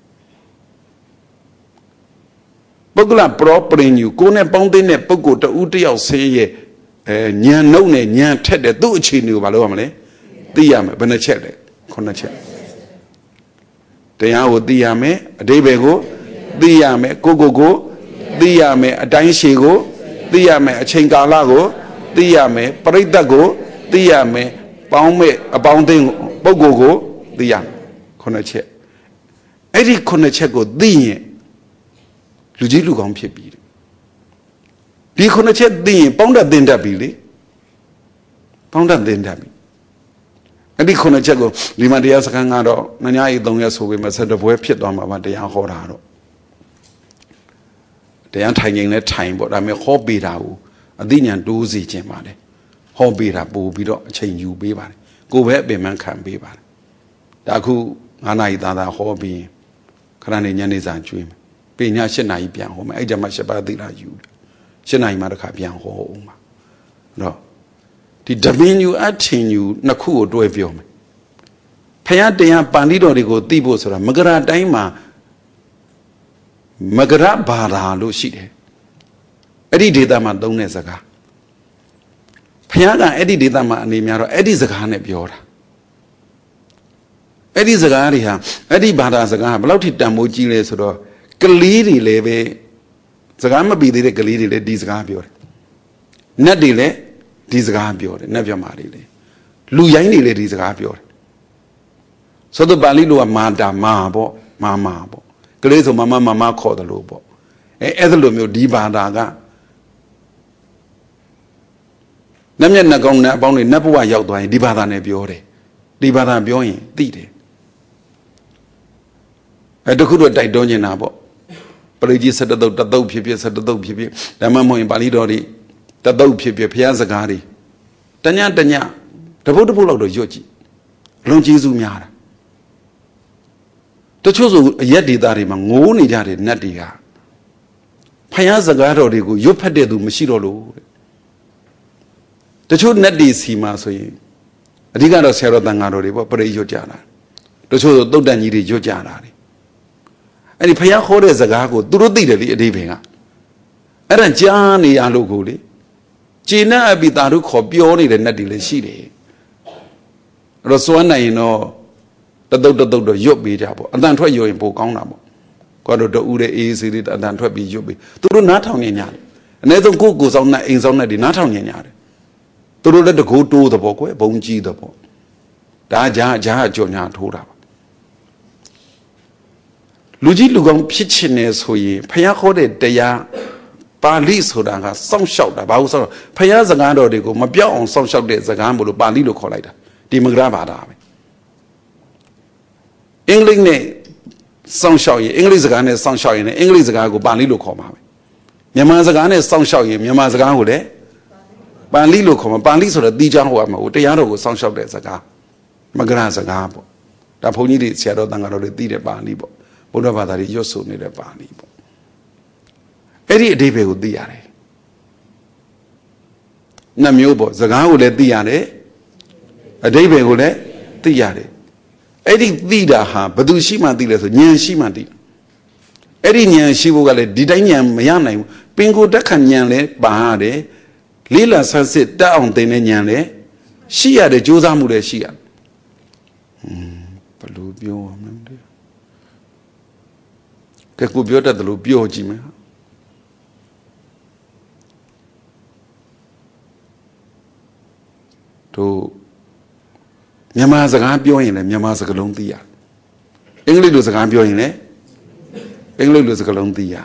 ပုဂ္ဂလပရောပရိညူကိုနဲ့ပေါင်းသင်းတဲ့ပုဂ္ဂိုလ်တဦးတယောက်ဆင်းရဲ့ဉာဏ်နှုတ်နဲ့ဉာဏ်ထက်တဲ့သူ့အခြေအနေကိုဘာလို့ရမလဲသိရမယ်ဘယ်နှချက်လဲ9ချက်တရားကိုသိရမယ်အဓိပ္ပာယ်ကိုသိရမယ်ကိုသိရမယ်အတိုင်းရှည်ကိုသိရမယ်အချိန်ကာလကိုသိရမယ်ပရိသတ်ကိုသိရမယ်ပေါင်းမဲ့အပေါင်းအသင်းပုဂ္ဂိုလ်ကိုသိရမယ်9ချက်အဲ့ဒီ9ချက်ကိုသိရင်လူကြီးလူကောင်းဖြစ်ပြီဒီ9ချက်သိရင်ပေါင်းတတ်သင်တတ်ပြီလေပေါင်းတတ်သင်တတ်ပြီအဲ့ဒီ9ချက်ကိုဒီမှာတရားစခန်းကတော့ညညအေး3ရက်ဆိုပေမဲ့7ပွဲဖြစ်သွားမှာပါတရားဟောတာတော့တရားထိုင်ခြင်းနဲ့ထိုင်ပေါ့ဒါပေမဲ့ဟောပေးတာကိုအသိဉာဏ်တိုးစေခြင်းပါလေဟောပေးတာပို့ပြီးတော့အချိန်ယူပေးပါတယ်ကိုပဲအပင်ပန်းခံပေးပါတယ်ဒါအခု9နာရီသာဟောပြီးခဏနေညနေစာကျွေးမယ်ပြင်ည7နာရီပြန်ဟောမယ်အဲ့ကြမှာ7ပါးသီလယူတယ်7နာရီမှတစ်ခါပြန်ဟောအောင်ပါအဲ့တော့ဒီဓမင်းယူအထင်ယူနှစ်ခုကိုတွဲပြောမယ်ဖယားတရားပန္တိတော်တွေကိုသိဖို့ဆိုတာမကရာတိုင်းမှာမကရဘာသာလို့ရှိတယ် Eddie data man don't nesaga. Piaga Eddie data man name Eddie Zagane Biora. Eddie Zagaria, Eddie Bada Zaga, Blauti Damoji Soro, Galiri leve Zagama be the Galiri le Disgabior. Nadile, Disgabior, never married. Luyani le Disgabior. So the Balilu Mada Mabo, Mamabo. Glazo Mama called the Lobo. Ethelumio di Badaga. Namia Nagona bound in Napua Yaudo, di Bada Nebiore. Di Bada Bioin, Dide. I do good at Didonabo. But it is said that the dog pipi said the dog pipi, the Mamo in Balidori, the dog pipi, Piazza Gari. Tanya, the potable of the Yoji. Longizu Miara. The Chozo Yeti Darima, Ngoni Yari, Nadia. Piazza Garo, you padedu, Mashiro. The two Nadis he must say. A digano Sarah Dangaro, but a Yojana. The Chozo Dodani Yojana. And if Paya Hore Zagago, do the Divina. And a Gianni Aluguli. Gina Abitaru Copioni, the Nadile Shide. Roswana, you know, the doctor Yobi Jabo, and then try you in Poconamo. God of the Ude is it, and then try be Yobi. To do not on Yan. And then go goes on in some of the not on Yan. To let the go to the Boque, Bonji the Bo. Da Jaha Jonia Tura. Luigi Lugong pitchiness who ye, Payahode Dea, Balis Hodanga, some shout about so Payazagado de go, Mabia on some shout de Zagambo, Balilo Collider, Dimagrava. English some shout ye, English Gane, some shout in English Gago, Balilo Coma. Yamazagane, some shout ye, Yamazagane, Balilo Coma, Balis or the Dijanwama, Diano, some shout de Zaga, Magrazagabo. The pony did shadow Dangaro de Balibo. Bodavada Yosu need a bani. Eddie Debe would diare. Namiobo, Zaga would let diare. A Debe would let diare. Eddie Dida ha, Badushima dealers, Nyanshima di. Eddie Nyan Shivoga Didanian Mayane, Pingo Dakanyanle, Bahade, Lila Sunset down the Nanyane, she had a Josamure Shia. Palubio. Che cubiotta dello biogime. To Yamazaga bioin and Yamazaga Londia. English was a gambioin, eh? English was a Londia.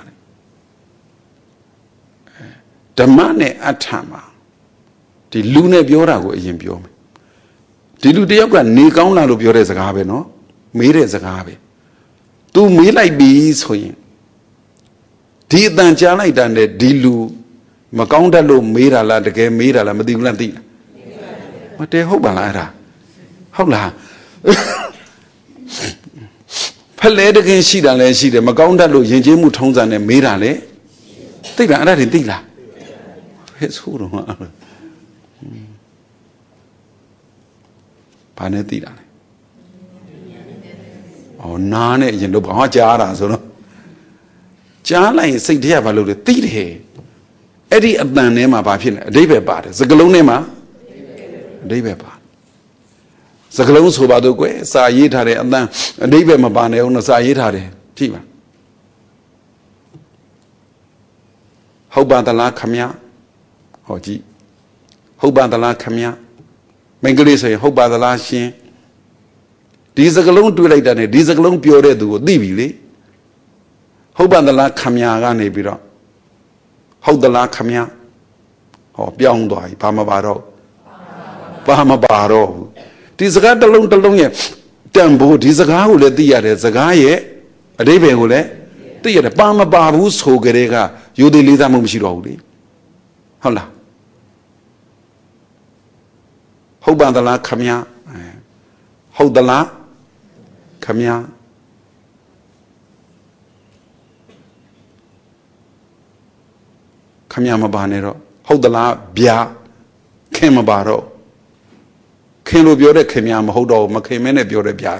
The money at Tama. The Luna Biorago is in Biome. The Ludia Nikona of Biores a gabe, no? Mire as a gabe. To me like bees for you. Did than Jana than the Dilu, Maconda lo mira la de game mira la Medilantina. But they hope Alara. Hola. Palette against she than she the Maconda lo Yenjimu tones and mira le. Tila, I didn't think that. It's who Panetila. Oh, none, you know, Jara, so no. Jala is say, dear Valu, the Tide. Eddie Abdanema Bapin, David Bad, Zagalonema, David Bad. Zagalon Subadue, Sayitare, and then David Mabane on the Sayitare, Tiva. How about the La Camia? Hoji. How about the La Camia? Mengali say, how about the last year? These are alone to like that, these are alone pure do, divili. How about the La Camia Ganebira? How the La Camia? Oh, beyond the Pamabaro. Pamabaro. These are alone to long yet. Tambo, these are how let the other Zagaye, a debehule, the other Pamabarus who gerega, you the Lida Mumshiroli. Hola. How about the La Camia? How the La Camia? Camia Mabanero. How the La Bia came about. Came of your Camiam, hold on, Macamene Biore Bia.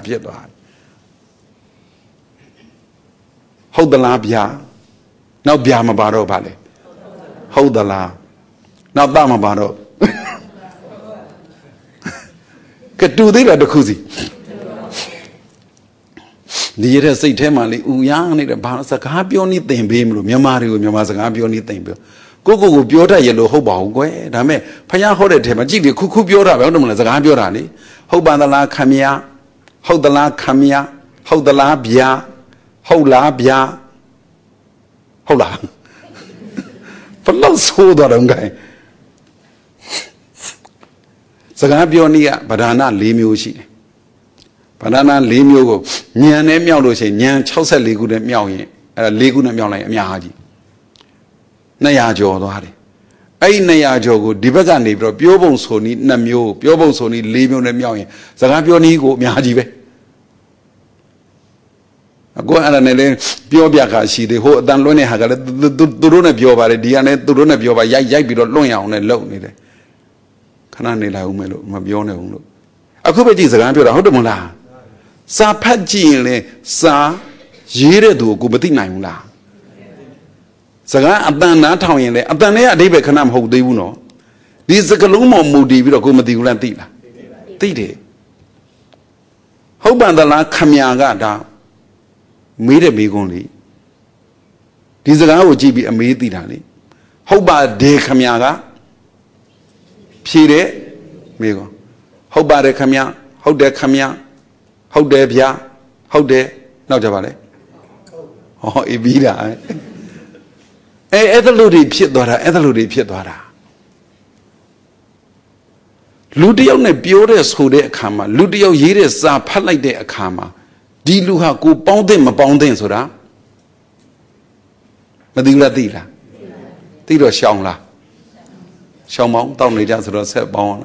How the La Bia? Now Biamabaro Valley. ဟုတ်သလားနောက်သားမပါတော့ကတူသေးတာတစ်ခုစီဒီရတဲ့စိတ်ထဲမှာလေဥရနေတဲ့ဘာစကားပြောနေသင်ပေးမလို့မြန်မာတွေကိုမြန်မာစကားပြောနေသင်ပေးကိုပြောတတ်ရလို့ဟုတ်ပါဘူးကွယ်ဒါပေမဲ့ဖယားဟောတဲ့ထဲမှာကြည့်လေခုပြောတာပဲဟုတ်တယ်မလားစကားပြောတာလေဟုတ်ပါသလားခမရဟုတ်သလားခမရဟုတ်သလားဗျာဟုတ်လားဗျာဟုတ်လားဘလို့ဆိုးတော့တယ်ငါစကားပြောနည်းကဗဒနာ၄မျိုးရှိတယ်ဗဒနာ၄မျိုးကိုညံနဲ့မြောက်လို့ရှိရင်ညံ64ခုနဲ့မြောက်ရင်အဲ့ဒါ၄ခုနဲ့မြောက်လိုက်အများကြီး200ကျော်သွားတယ်အဲ့ဒီ200ကျော်ကိုဒီဘက်ကနေပြီးတော့ပြောပုံဆိုနည်း2မျိုးပြောပုံဆိုနည်း4မျိုးနဲ့မြောက်ရင်စကားပြောနည်းကိုအများကြီးပဲအကွအဲ့ဒါနဲ့လည်းပြောပြခါရှိသေးဟိုအတန်လွန်းတဲ့ဟာကလည်းသူတို့နဲ့ပြောပါတယ်ဒီကလည်းသူတို့နဲ့ပြောပါရိုက်ပြီးတော့လွန့်ရအောင်နဲ့လုပ်နေတယ်ခဏနေလိုက်ဦးမယ်လို့မပြောနဲ့ဦးလို့အခုပဲကြည့်စကားပြောတာဟုတ်တယ်မလားစာဖတ်ကြည့်ရင်လေစာရေးတဲ့သူကိုမသိနိုင်ဘူးလားစကားအတန်နားထောင်ရင်လေအတန်နဲ့အဓိပ္ပာယ်ခဏမဟုတ်သေးဘူးနော်ဒီစကလုံးပေါ်မူတည်ပြီးတော့ကိုမသိဘူးလားသိလားသိတယ်ဟုတ်ပါသလားခမညာကဒါမေးတဲ့မေးခွန်းလေဒီစကားကိုကြည့်ပြီးအမေးသိတာလေဟုတ်ပါတယ်ခမညာကဖြေတဲ့မေးခွန်းဟုတ်ပါတယ်ခမညာဟုတ်တယ်ခမညာဟုတ်တယ်ဗျာဟုတ်တယ်နောက်ကြပါလေဟောအေးပြီးတာအဲ့ဒါလို့တွေဖြစ်သွားတာအဲ့ဒါလို့တွေဖြစ်သွားတာလူတယောက်နဲ့ပြောတဲ့ဆိုတဲ့အခါမှာလူတယောက်ရေးတဲ့စာဖတ်လိုက်တဲ့အခါမှာဒီလူဟာကိုပေါင်းတဲ့မပေါင်းတဲ့ဆိုတာမသိဘူးလားသိလားသိတော့ရှောင်လားရှောင်ပေါင်းတောက်နေကြဆိုတော့ဆက်ပေါင်း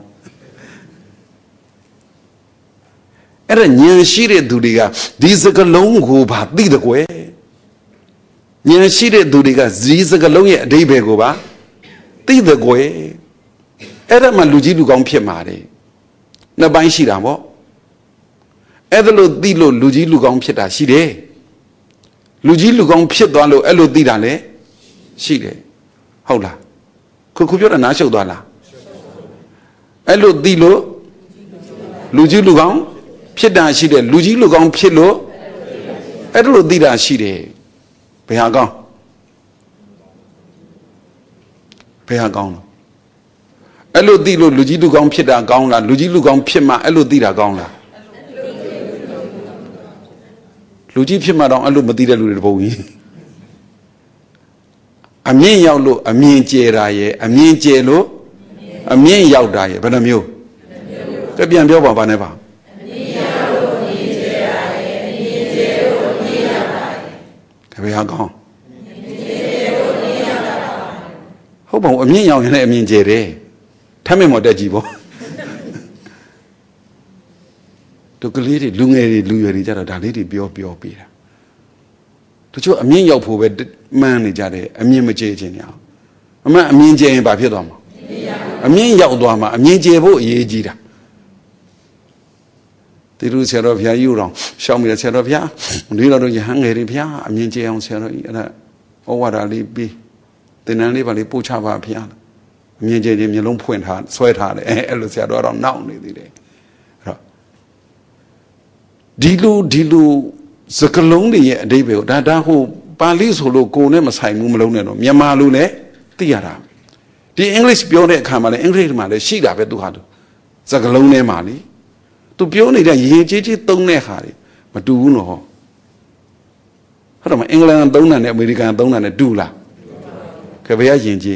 အဲ့ဒါဉာဏ်ရှိတဲ့သူတွေကဒီစကလုံးကိုပါသိတဲ့ကွယ်ဉာဏ်ရှိတဲ့သူတွေကဒီစကလုံးရဲ့အဓိပ္ပာယ်ကိုပါသိတဲ့ကွယ်အဲ့ဒါမှလူကြီးလူကောင်းဖြစ်မှာတယ်နှစ်ပိုင်းရှိတာပေါ့အဲ့ဒါလို့သိလို့လူကြီးလူကောင်းဖြစ်တာရှိတယ်လူကြီးလူကောင်းဖြစ်သွားလို့အဲ့လိုသိတာလည်းရှိတယ်ဟုတ်လားခုပြောတာနားရှုပ်သွားလားအဲ့လိုသိလို့လူကြီးလူကောင်းဖြစ်တာရှိတယ်လူကြီးလူကောင်းဖြစ်လို့အဲ့ဒါလို့သိတာရှိတယ်ဘယ်ဟာကောင်းဘယ်ဟာကောင်းလဲအဲ့လိုသိလို့လူကြီးလူကောင်းဖြစ်တာကောင်းလားလူကြီးလူကောင်းဖြစ်မှအဲ့လိုသိတာကောင်းလားလူကြီးဖြစ်မှတော့အဲ့လိုမသိတဲ့လူတွေတပုံကြီးအမြင့်ရောက်လို့အမြင့်ကျဲတာရဲ့အမြင့်ကျဲလို့အမြင့်ရောက်တာရဲ့ဘယ်နှမျိုးတပြန်ပြောပါနဲ့ပါအမြင့်ရောက်လို့အမြင့်ကျဲတာရဲ့အမြင့်ကျဲလို့အမြင့်ရောက်တာရဲ့ဘယ်ဟာကောင်းဟုတ်ပါဘူးအမြင့်ရောက်ရင်လည်းအမြင့်ကျဲတယ်ထမ်းမင်မော်တက်ကြည့်ပေါ့တို့ကလေးတွေလူငယ်တွေလူရွယ်တွေကြတော့ဒါလေးတွေပြောပေးတာတချို့အမြင့်ရောက်ဖို့ပဲမှန်းနေကြတယ်အမြင့်မကျဲခြင်းညာအမှန်အမြင့်ကျဲရင်ဘာဖြစ်သွားမှာအမြင့်ရောက်သွားမှာအမြင့်ကျဲဖို့အရေးကြီးတာဒီလိုဆရာတော်ဘုရားယူတော်ရှောင်းမိတယ်ဆရာတော်ဘုရားဒီလိုတော့ယဟန်ငယ်တွေဘုရားအမြင့်ကျဲအောင်ဆရာတော်ကြီးအဲ့ဒါဩဝါဒလေးပြီးသင်္นานလေးပါလေးပို့ချပါဘုရားအမြင့်ကျဲခြင်းမျိုးလုံးဖွင့်ထားဆွဲထားတယ်အဲ့လိုဆရာတော်တော့နောက်နေသေးတယ်ဒီလိုစကလုံးတွေရဲ့အဓိပ္ပာယ်ကိုဒါဟိုပါဠိဆိုလို့ကိုယ်နဲ့မဆိုင်ဘူးမလုံးနဲ့တော့မြန်မာလိုနဲ့သိရတာဒီအင်္ဂလိပ်ပြောတဲ့အခါမှာလည်းအင်္ဂလိပ်မှာလည်းရှိတာပဲသူဟာသူစကလုံးထဲမှာလေသူပြောနေတဲ့ရေကြီးသုံးတဲ့ဟာတွေမတူဘူးနော်ဟုတ်တယ်မအင်္ဂလန်သုံးတာနဲ့အမေရိကန်သုံးတာနဲ့တူလားခင်ဗျားယဉ်ကျေး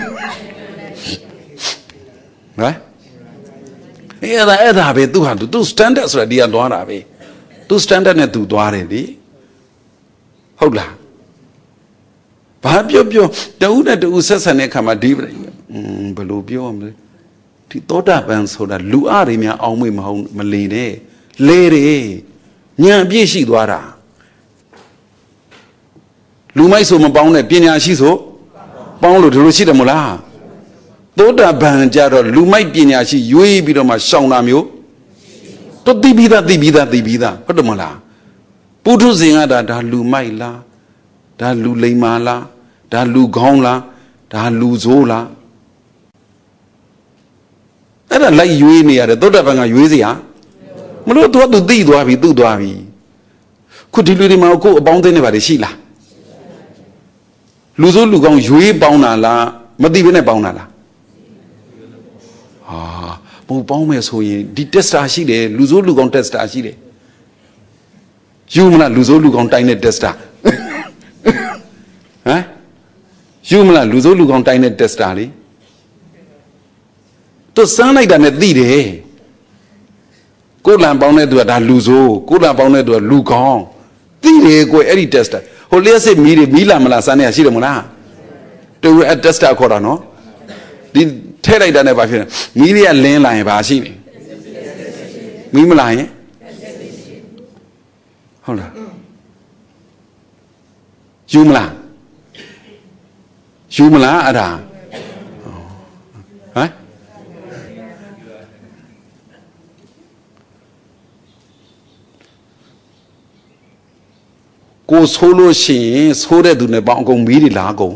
ဟမ်အဲ့ဒါပဲသူဟာသူ standard ဆိုတာဒီကသွားတာပဲသူ standard နဲ့သူသွားတယ်လေဟုတ်လားဘာပြောတဦးနဲ့တဦးဆက်ဆံတဲ့အခါမှာဒီဘယ်လိုပြောမလဲဒီသောတာပန်ဆိုတာလူအတွေများအောင်မလီနဲ့လဲတယ်ဉာဏ်အပြည့်ရှိသွားတာလူမိုက်ဆိုမပေါင်းနဲ့ပညာရှိဆိုပေါင်းလို့ဒီလိုရှိတယ်မို့လားသောတာပန်ကြတော့လူမိုက်ပညာရှိရွေးပြီးတော့မှရှောင်တာမျိုးတော့သိပြီးသားဟုတ်တယ်မလားပုထုဇဉ်ကဒါလူမိုက်လားဒါလူလိမ္မာလားဒါလူကောင်းလားဒါလူဆိုးလားအဲ့ဒါလိုက်ရွေးနေရတယ်သောတာပန်ကရွေးစရာမလို့သူသိသွားပြီသူ့သွားပြီခုဒီလူတွေမှာကိုအပေါင်းအသင်းတွေပါတယ်ရှိလားလူဆိုးလူကောင်းရွေးပေါင်းတာလားမသိဘဲနဲ့ပေါင်းတာလားဘုံပေါင်းမယ်ဆိုရင်ဒီ tester ရှိတယ်လူဆိုးလူကောင်း tester ရှိတယ်ယူမလားလူဆိုးလူကောင်းတိုင်းတဲ့ tester ဟမ်ယူမလားလူဆိုးလူကောင်းတိုင်းတဲ့ tester လေသူစမ်းလိုက်တာနဲ့သိတယ်ကိုလံပေါင်းတဲ့သူကဒါလူဆိုးကိုလံပေါင်းတဲ့သူကလူကောင်းသိတယ်ကိုအဲ့ဒီ tester ဟိုလျှက်စစ်မီးတွေမီးလာမလားစမ်းနေရရှိတယ်မလားတူအဲ့ tester ခေါ်တာနော်ဒီထဲလိုက်တာနဲ့ဘာဖြစ်လဲမီးလေးကလင်းလာရင်ဘာရှိနေမီးမလာရင်ဟုတ်လားယူမလားယူမလားအဲ့ဒါဟမ်ကိုဆိုးလို့ရှိရင်ဆိုးတဲ့သူနဲ့ပေါင်းအကုန်မီးတွေလာကုန်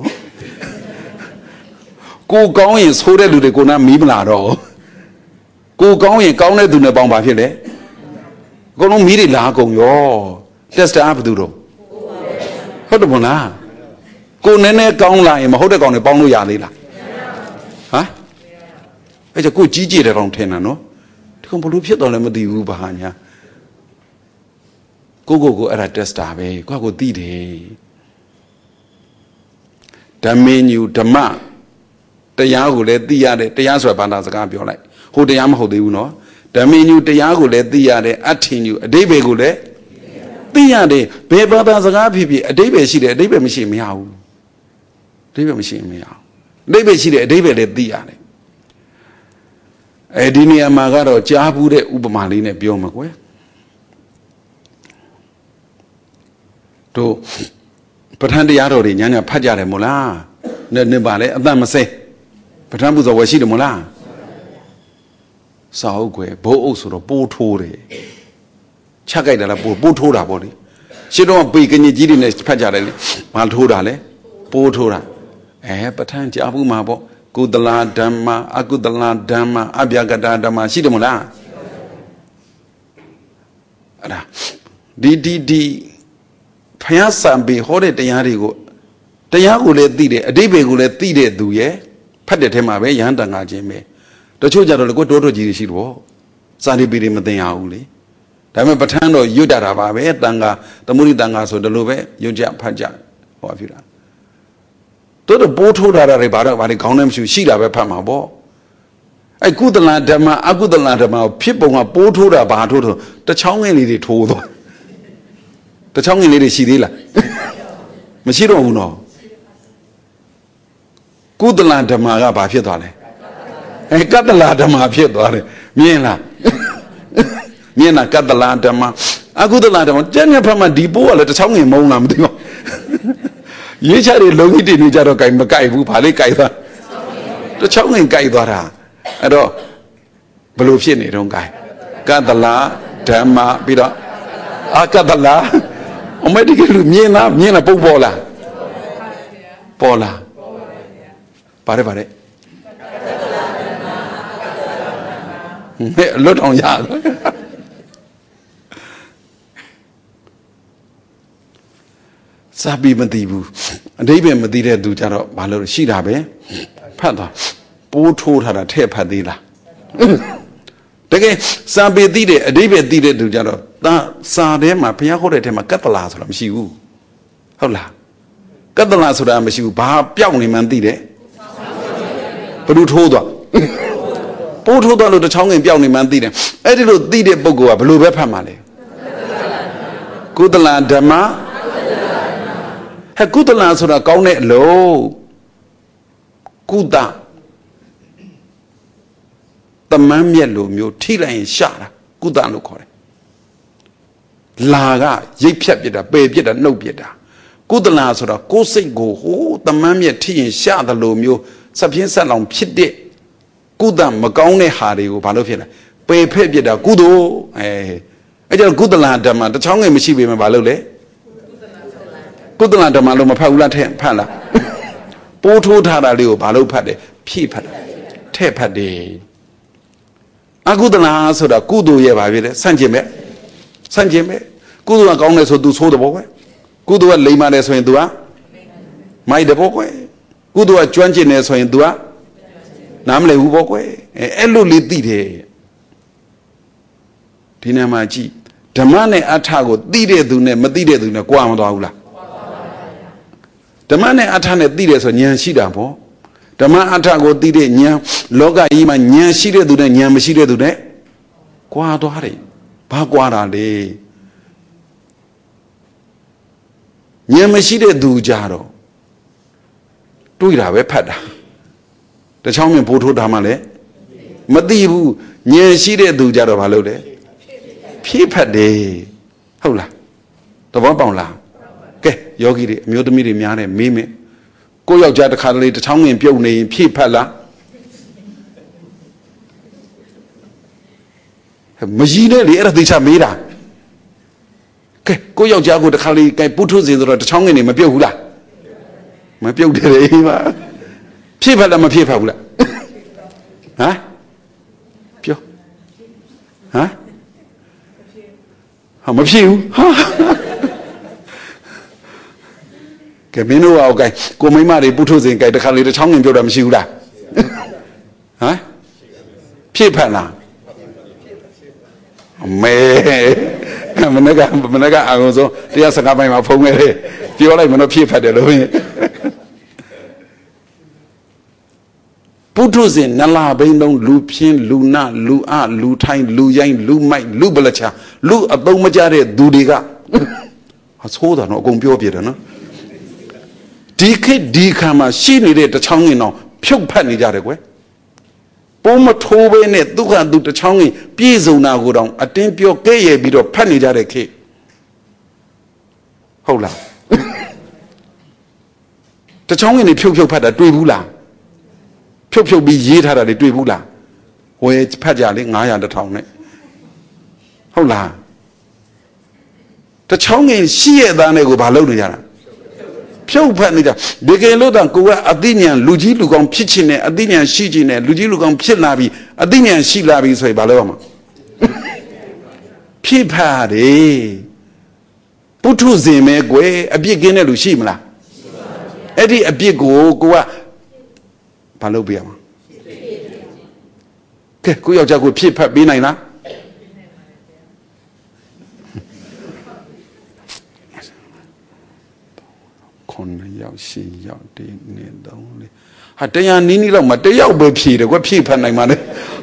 ကိုကောင်းရင်ဆိုးတဲ့လူတွေကိုနာမီးမလာတော့ကိုကောင်းရင်ကောင်းတဲ့သူနဲ့ပေါင်းပါဖြစ်လေအကုန်လုံးမီးတွေလာကုန်ရောတက်စတာဘယ်သူတော့ဟုတ်တယ်မလားကိုနည်းနည်းကောင်းလာရင်မဟုတ်တဲ့ကောင်တွေပေါင်းလို့ရသေးလားဟမ်အဲ့ကျကိုကြီးကြည့်တယ်ကောင်ထင်တာနော်ဒီကောင်ဘလို့ဖြစ်တော့လည်းမသိဘူးဘာညာကိုအဲ့ဒါတက်စတာပဲကိုသိတယ်ဓမ္မညူဓမ္မတရားကိုလည်းသိရတယ်တရားဆိုတာဘာသာစကားပြောလိုက်ဟိုတရားမဟုတ်သေးဘူးနော်ဓမ္မညူတရားကိုလည်းသိရတယ်အဋ္ဌိညူအဓိပ္ပာယ်ကိုလည်းသိရတယ်ဘယ်ဘာသာစကားဖြစ်ဖြစ်အဓိပ္ပာယ်ရှိတယ်အဓိပ္ပာယ်မရှိမရဘူးအဓိပ္ပာယ်မရှိမရဘူးအဓိပ္ပာယ်ရှိတယ်အဓိပ္ပာယ်လည်းသိရတယ်အဲဒီနေရာမှာကတော့ကြားဘူးတဲ့ဥပမာလေးနဲ့ပြောမှာကွယ်တို့ပဋ္ဌာန်းတရားတော်တွေညာဖတ်ကြတယ်မို့လားနဲ့ပါလေအသက်မစဲပဋ္ဌာန်းပူဇော်ဝယ်ရှိတယ်မို့လားစာအုပ်ကွယ်ဘိုးအုပ်ဆိုတော့ပိုးထိုးတယ်ချက်ကြိုက်တယ်လားပိုးထိုးတာပေါ့လေရှင်းတော့ပေကညစ်ကြီးတွေနဲ့ဖတ်ကြတယ်လေမထိုးတာလေပိုးထိုးတာပဋ္ဌာန်းကြားဘူးမှာပေါ့ကုသလဓမ္မအကုသလဓမ္မအဗျာကတဓမ္မရှိတယ်မို့လားအဲ့ဒါဒီဖယားစံပေဟောတဲ့တရားတွေကိုလည်းသိတယ်အဓိပ္ပာယ်ကိုလည်းသိတဲ့သူရဲ့ဖတ်တဲ့ထဲမှာပဲရဟန်းတန်ခါချင်းပဲတချို့ကြတော့ကိုတိုးတိုးကြီးရှိတော့စာရိပေတွေမသိရဘူးလေဒါပေမဲ့ပဋ္ဌာန်းတော့ရွတ်တာပါပဲတန်ခါသမုဒိတန်ခါဆိုဒီလိုပဲရွတ်ကြဖတ်ကြဟောဖြစ်တာတို့တော့ပိုးထိုးထားတာတွေဘာတွေခေါင်းထဲမရှိရှိတာပဲဖတ်မှာပေါ့အဲ့ကုသလဓမ္မအကုသလဓမ္မဖြစ်ပုံကပိုးထိုးတာဘာထိုးတော့တချောင်းငယ်လေးတွေထိုးသွားတချောင်းငယ်လေးတွေရှိသေးလားမရှိတော့ဘူးနော်ကုသလဓမ္မကဘာဖြစ်သွားလဲကတ္တလဓမ္မဖြစ်သွားတယ်မြင်လားကတ္တလဓမ္မအကုသလဓမ္မကျန်တဲ့ဘက်မှာဒီပိုးကလည်းတချောင်းငယ်မုံလားမသိဘူးရေးချတွေလုံးကြီးတင်နေကြတော့မကြိုက်ဘူးဗာလေးကြိုက်သွားတချောင်းငယ်ကြိုက်သွားတာအဲ့တော့ဘယ်လိုဖြစ်နေတော့ကြိုက်ကတ္တလဓမ္မပြီးတော့အကတ္တလအမေဒီကလူမြင်လားပုံပေါ်လားပေါ်လားပါတယ်လွတ်အောင်ရစာပေမသိဘူးအဓိပ္ပာယ်မသိတဲ့သူကြတော့ဘာလို့ရှိတာပဲဖတ်သွားပိုးထိုးထားတာထည့်ဖတ်သေးလားတကယ်စာပေသိတဲ့အဓိပ္ပာယ်သိတဲ့သူကြတော့စာထဲမှာဘုရားဟောတဲ့ထဲမှာကတ္တလာဆိုတာမရှိဘူးဟုတ်လားကတ္တလာဆိုတာမရှိဘူးဘာပြောက်နေမှန်းသိတယ်ဘယ်လိုထိုးသွားပိုးထိုးသွားလို့တချောင်းငင်ပြောက်နေမှန်းသိတယ်အဲ့ဒီလိုသိတဲ့ပုဂ္ဂိုလ်ကဘယ်လိုပဲဖတ်မှာလဲကုသလဓမ္မကုသလဆိုတာကောင်းတဲ့အလုပ်ကုသသမမ်းမြက်လိုမျိုးထိလိုက်ရင်ရှာတာကုသလို့ခေါ်တယ်လာကရိတ်ဖြတ်ပြစ်တာပယ်ပြစ်တာနှုတ်ပြစ်တာကုသလဆိုတာကိုယ်စိတ်ကိုဟိုသမမ်းမြက်ထိရင်ရှာတယ်လို့မျိုးစပြင်းဆက်လောင်ဖြစ်တဲ့ကုသမကောင်းတဲ့ဟာတွေကိုဘာလို့ဖြစ်လဲပယ်ဖက်ပြစ်တာကုသိုလ်အဲ့ကျတော့ကုသလဓမ္မတချောင်းငယ်မရှိပေမဲ့ဘာလို့လဲကုသလဓမ္မလို့မဖတ်ဘူးလားထဲဖတ်လားပိုးထိုးထားတာလေးကိုဘာလို့ဖတ်တယ်ဖြည့်ဖတ်တယ်ထဲ့ဖတ်တယ်အကုသလဆိုတာကုသိုလ်ရဲ့ပါပဲလေဆန့်ကျင်မဲ့ဆန့်ကျင်မဲ့ကုသိုလ်ကကောင်းတယ်ဆို तू ဆိုးတယ်ပေါ့ကွယ်ကုသိုလ်ကလိမ္မာတယ်ဆိုရင် तू ကမိုက်တယ်ပေါ့ကွယ်ကုသိုလ်ကကျွမ်းကျင်တယ်ဆိုရင် तू ကနားမလည်ဘူးပေါ့ကွယ်အဲ့လိုလေးသိတယ်ဒီနေ့မှကြည့်ဓမ္မနဲ့အထကိုသိတဲ့သူနဲ့မသိတဲ့သူနဲ့ကြွားမသွားဘူးလားဓမ္မနဲ့အထနဲ့သိတယ်ဆိုဉာဏ်ရှိတာပေါ့ဓမ္မအထကိုသိတဲ့ဉာဏ်လောကကြီးမှာဉာဏ်ရှိတဲ့သူနဲ့ဉာဏ်မရှိတဲ့သူနဲ့ကြွားသွားတယ်ဘာကြွားတာလဲဉာဏ်မရှိတဲ့သူကြတော့တွေးတာပဲဖတ်တာတချောင်းမြင်ပိုးထိုးတာမှလည်းမသိဘူးဉာဏ်ရှိတဲ့သူကြတော့ဘာလုပ်လဲဖြည့်ဖတ်တယ်ဟုတ်လားသဘောပေါက်လားကဲယောဂီတွေအမျိုးသမီးတွေများတယ်မေးမယ်ကိုယောက်ျားတစ်ခါတလေတချောင်းငင်ပြုတ်နေရင်ဖြည့်ဖတ်လားမကြီးနဲ့လေအဲ့ဒါသိချမေးတာကဲကိုယောက်ျားကိုတစ်ခါလေကဲပုထုဇဉ်ဆိုတော့တချောင်းငင်နေမပြုတ်ဘူးလားမပြုတ်တယ်လေပါဖြည့်ဖတ်လားမဖြည့်ဖတ်ဘူးလားဟမ်ပြောဟမ်ဟာမဖြစ်ဘူးဟာကဲမင်းတို့အောက်ကဲကိုမိမတွေပုထုဇဉ်ကဲတခါလေတချောင်းငင်ပြောတာမရှိဘူးလားဟမ်ဖြစ်ဖက်လားအမေမနေ့ကအာရုံဆုံး115ပိုင်းမှာဖုံးခဲ့တယ်ပြောလိုက်မလို့ဖြစ်ဖက်တယ်လို့ပုထုဇဉ်နလာဘိန်းလုံးလူဖြင်းလူနလူအလူထိုင်းလူရိုင်းလူမိုက်လူပလချာလူအသုံးမကြတဲ့သူတွေကဟာသိုးတာတော့အကုန်ပြောပြတယ်နော်ဒီခေတ်ဒီခါမှာရှိနေတဲ့တချောင်းငင်တော့ဖြုတ်ဖတ်နေကြတယ်ကွယ်ပိုးမထိုးဘဲနဲ့သူကသူတချောင်းငင်ပြည့်စုံတာကိုတော့အတင်းပြောကဲ့ရဲ့ပြီးတော့ဖတ်နေကြတဲ့ခေတ်ဟုတ်လားတချောင်းငင်နေဖြုတ်ဖတ်တာတွေ့ဘူးလားဖြုတ်ပြီးရေးထားတာတွေတွေ့ဘူးလားဝယ်ဖတ်ကြလေ900 1000နဲ့ဟုတ်လားတချောင်းငင်ရှိရဲ့သားနဲ့ကိုဘာလုပ်နေကြတာဖြုတ်ဖတ်နေကြဒီကင်လို့တော့ကိုကအသိဉာဏ်လူကြီးလူကောင်းဖြစ်ခြင်းနဲ့အသိဉာဏ်ရှိခြင်းနဲ့လူကြီးလူကောင်းဖြစ်လာပြီးအသိဉာဏ်ရှိလာပြီးဆိုရင်ဘာလုပ်ရမှာဖြစ်ဖတ်တယ်ပုထုဇဉ်မဲကွယ်အပြစ်ကင်းတဲ့လူရှိမလားအဲ့ဒီအပြစ်ကိုကဘာလုပ်ပြရမှာကဲကိုယောက်ျားကိုဖြစ်ဖတ်ပေးနိုင်လား9ယောက်10ယောက်1 2 3 4ဟာတရားနီးနီးလောက်မတယောက်ပဲဖြည့်တယ်ကွဖြည့်ဖတ်နိုင်မှာလေ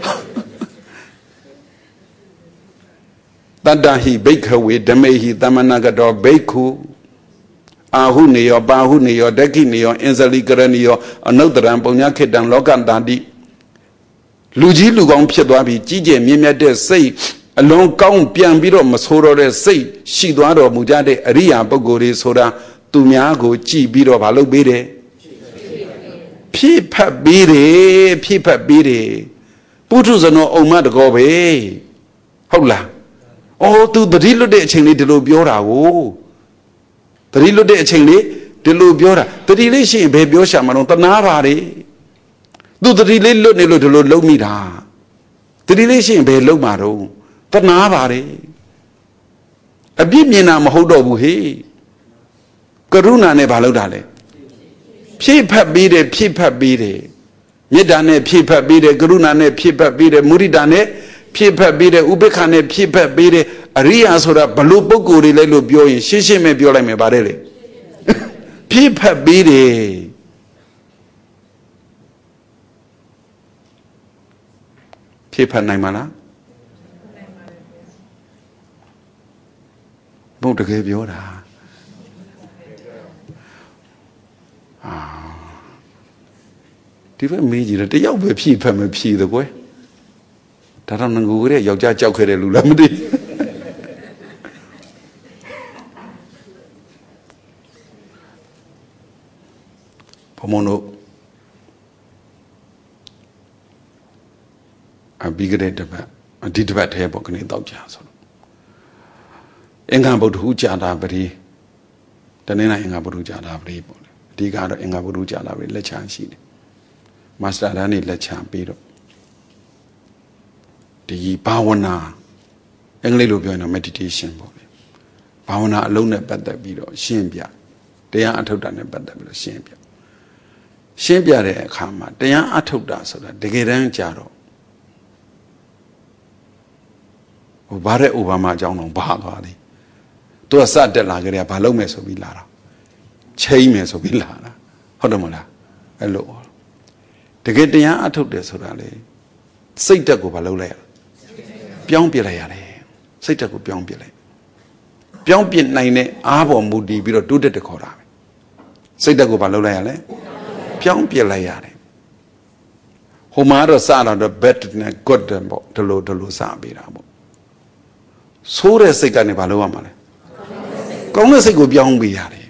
တတ္တဟိဘိက္ခဝေဓမေဟိသမဏဂတောဘိက္ခုအာဟုနေယောပါဟုနေယောဒက္ခိနေယောအင်ဇလိကရဏီယောအနုတ္တရံပုံညာခေတံလောကတန္တိလူကြီးလူကောင်းဖြစ်သွားပြီးကြီးကျယ်မြင့်မြတ်တဲ့စိတ်အလွန်ကောင်းပြန်ပြီးတော့မဆိုးတော့တဲ့စိတ်ရှိသွားတော်မူကြတဲ့အရိယာပုဂ္ဂိုလ်တွေဆိုတာသူများကိုကြည်ပြီးတော့မလုပ်ပေးတယ်ဖြည့်ဖတ်ပေးတယ်ဖြည့်ဖတ်ပေးတယ်ပုထုဇဏောအုံမတကောပဲဟုတ်လားအော်သူတတိလွတ်တဲ့အချိန်လေးဒီလိုပြောတာကိုတတိလွတ်တဲ့အချိန်လေးဒီလိုပြောတာတတိလေးရှိရင်ဘယ်ပြောရှာမှာတော့တနာပါတယ်သူတတိလေးလွတ်နေလို့ဒီလိုလုံးမိတာတတိလေးရှိရင်ဘယ်လုံးမှာတော့တနာပါတယ်အပြစ်မြင်တာမဟုတ်တော့ဘူးဟေ့ကရုဏာနဲ့ဘာလုပ်တာလဲဖြည့်ဖတ်ပေးတယ်ဖြည့်ဖတ်ပေးတယ်မေတ္တာနဲ့ဖြည့်ဖတ်ပေးတယ်ကရုဏာနဲ့ဖြည့်ဖတ်ပေးတယ်မုဒိတာနဲ့ဖြည့်ဖတ်ပေးတယ်ဥပေက္ခနဲ့ဖြည့်ဖတ်ပေးတယ်အရိယာဆိုတာဘလို့ပုဂ္ဂိုလ်တွေလဲလို့ပြောရင်ရှင်းရှင်းပဲပြောလိုက်မယ်ပါတယ်လေဖြည့်ဖတ်ပေးတယ်ဖြည့်ဖတ်နိုင်မှာလားဘုရားတကယ်ပြောတာဒီဘက်မေးကြည့်တယ်တယောက်ပဲဖြည့်ဖတ်မဖြည့်တော့ကွယ်ဒါတော့ငကူကလေးယောက်ျားကြောက်ခဲ့တဲ့လူလားမသိဘုံမတို့အဘိဂရေတပတ်ဒီတပတ်ထဲပေါ့ကနေတော့ကြာဆိုတော့အင်္ဂါဗုဒ္ဓဟူကြာတာပရိတနေ့နိုင်အင်္ဂါဗုဒ္ဓကြာတာပရိပေါ့လေဒီကတော့အင်္ဂါဘုရုကြာလာပြီလက်ချရှိတယ်မာစတာတန်းနေလက်ချပြီးတော့ဒီဘာဝနာအင်္ဂလိပ်လိုပြောရင်တော့ meditation ပေါ့လေဘာဝနာအလုံးနဲ့ပတ်သက်ပြီးတော့ရှင်းပြတရားအထုတ်တာနဲ့ပတ်သက်ပြီးတော့ရှင်းပြတဲ့အခါမှာတရားအထုတ်တာဆိုတာတကယ်တမ်းကြတော့ဟိုဘာတဲ့အိုဘားမားအကြောင်းတော့ဘာသွားလဲသူကစတက်လာကြတယ်ဘာလုပ်မယ်ဆိုပြီးလာတာချိန်မယ်ဆိုပြီးလာတာဟုတ်တယ်မလားအဲ့လိုတကယ်တရားအထုတ်တယ်ဆိုတာလေစိတ်တက်ကိုဘာလုပ်လိုက်ရပြောင်းပြလိုက်ရတယ်စိတ်တက်ကိုပြောင်းပြလိုက်နိုင်တဲ့အားပေါ်မူတည်ပြီးတော့တိုးတက်တခေါ်တာပဲစိတ်တက်ကိုဘာလုပ်လိုက်ရလဲပြောင်းပြလိုက်ရတယ်ဟိုမှာတော့စတော့ bad နဲ့ good ပေါ့ဒီလိုစပေးတာပေါ့ဆိုးတဲ့စိတ်ကနေဘာလုပ်ရမှာလဲကောင်းတဲ့စိတ်ကိုပြောင်းပေးရတယ်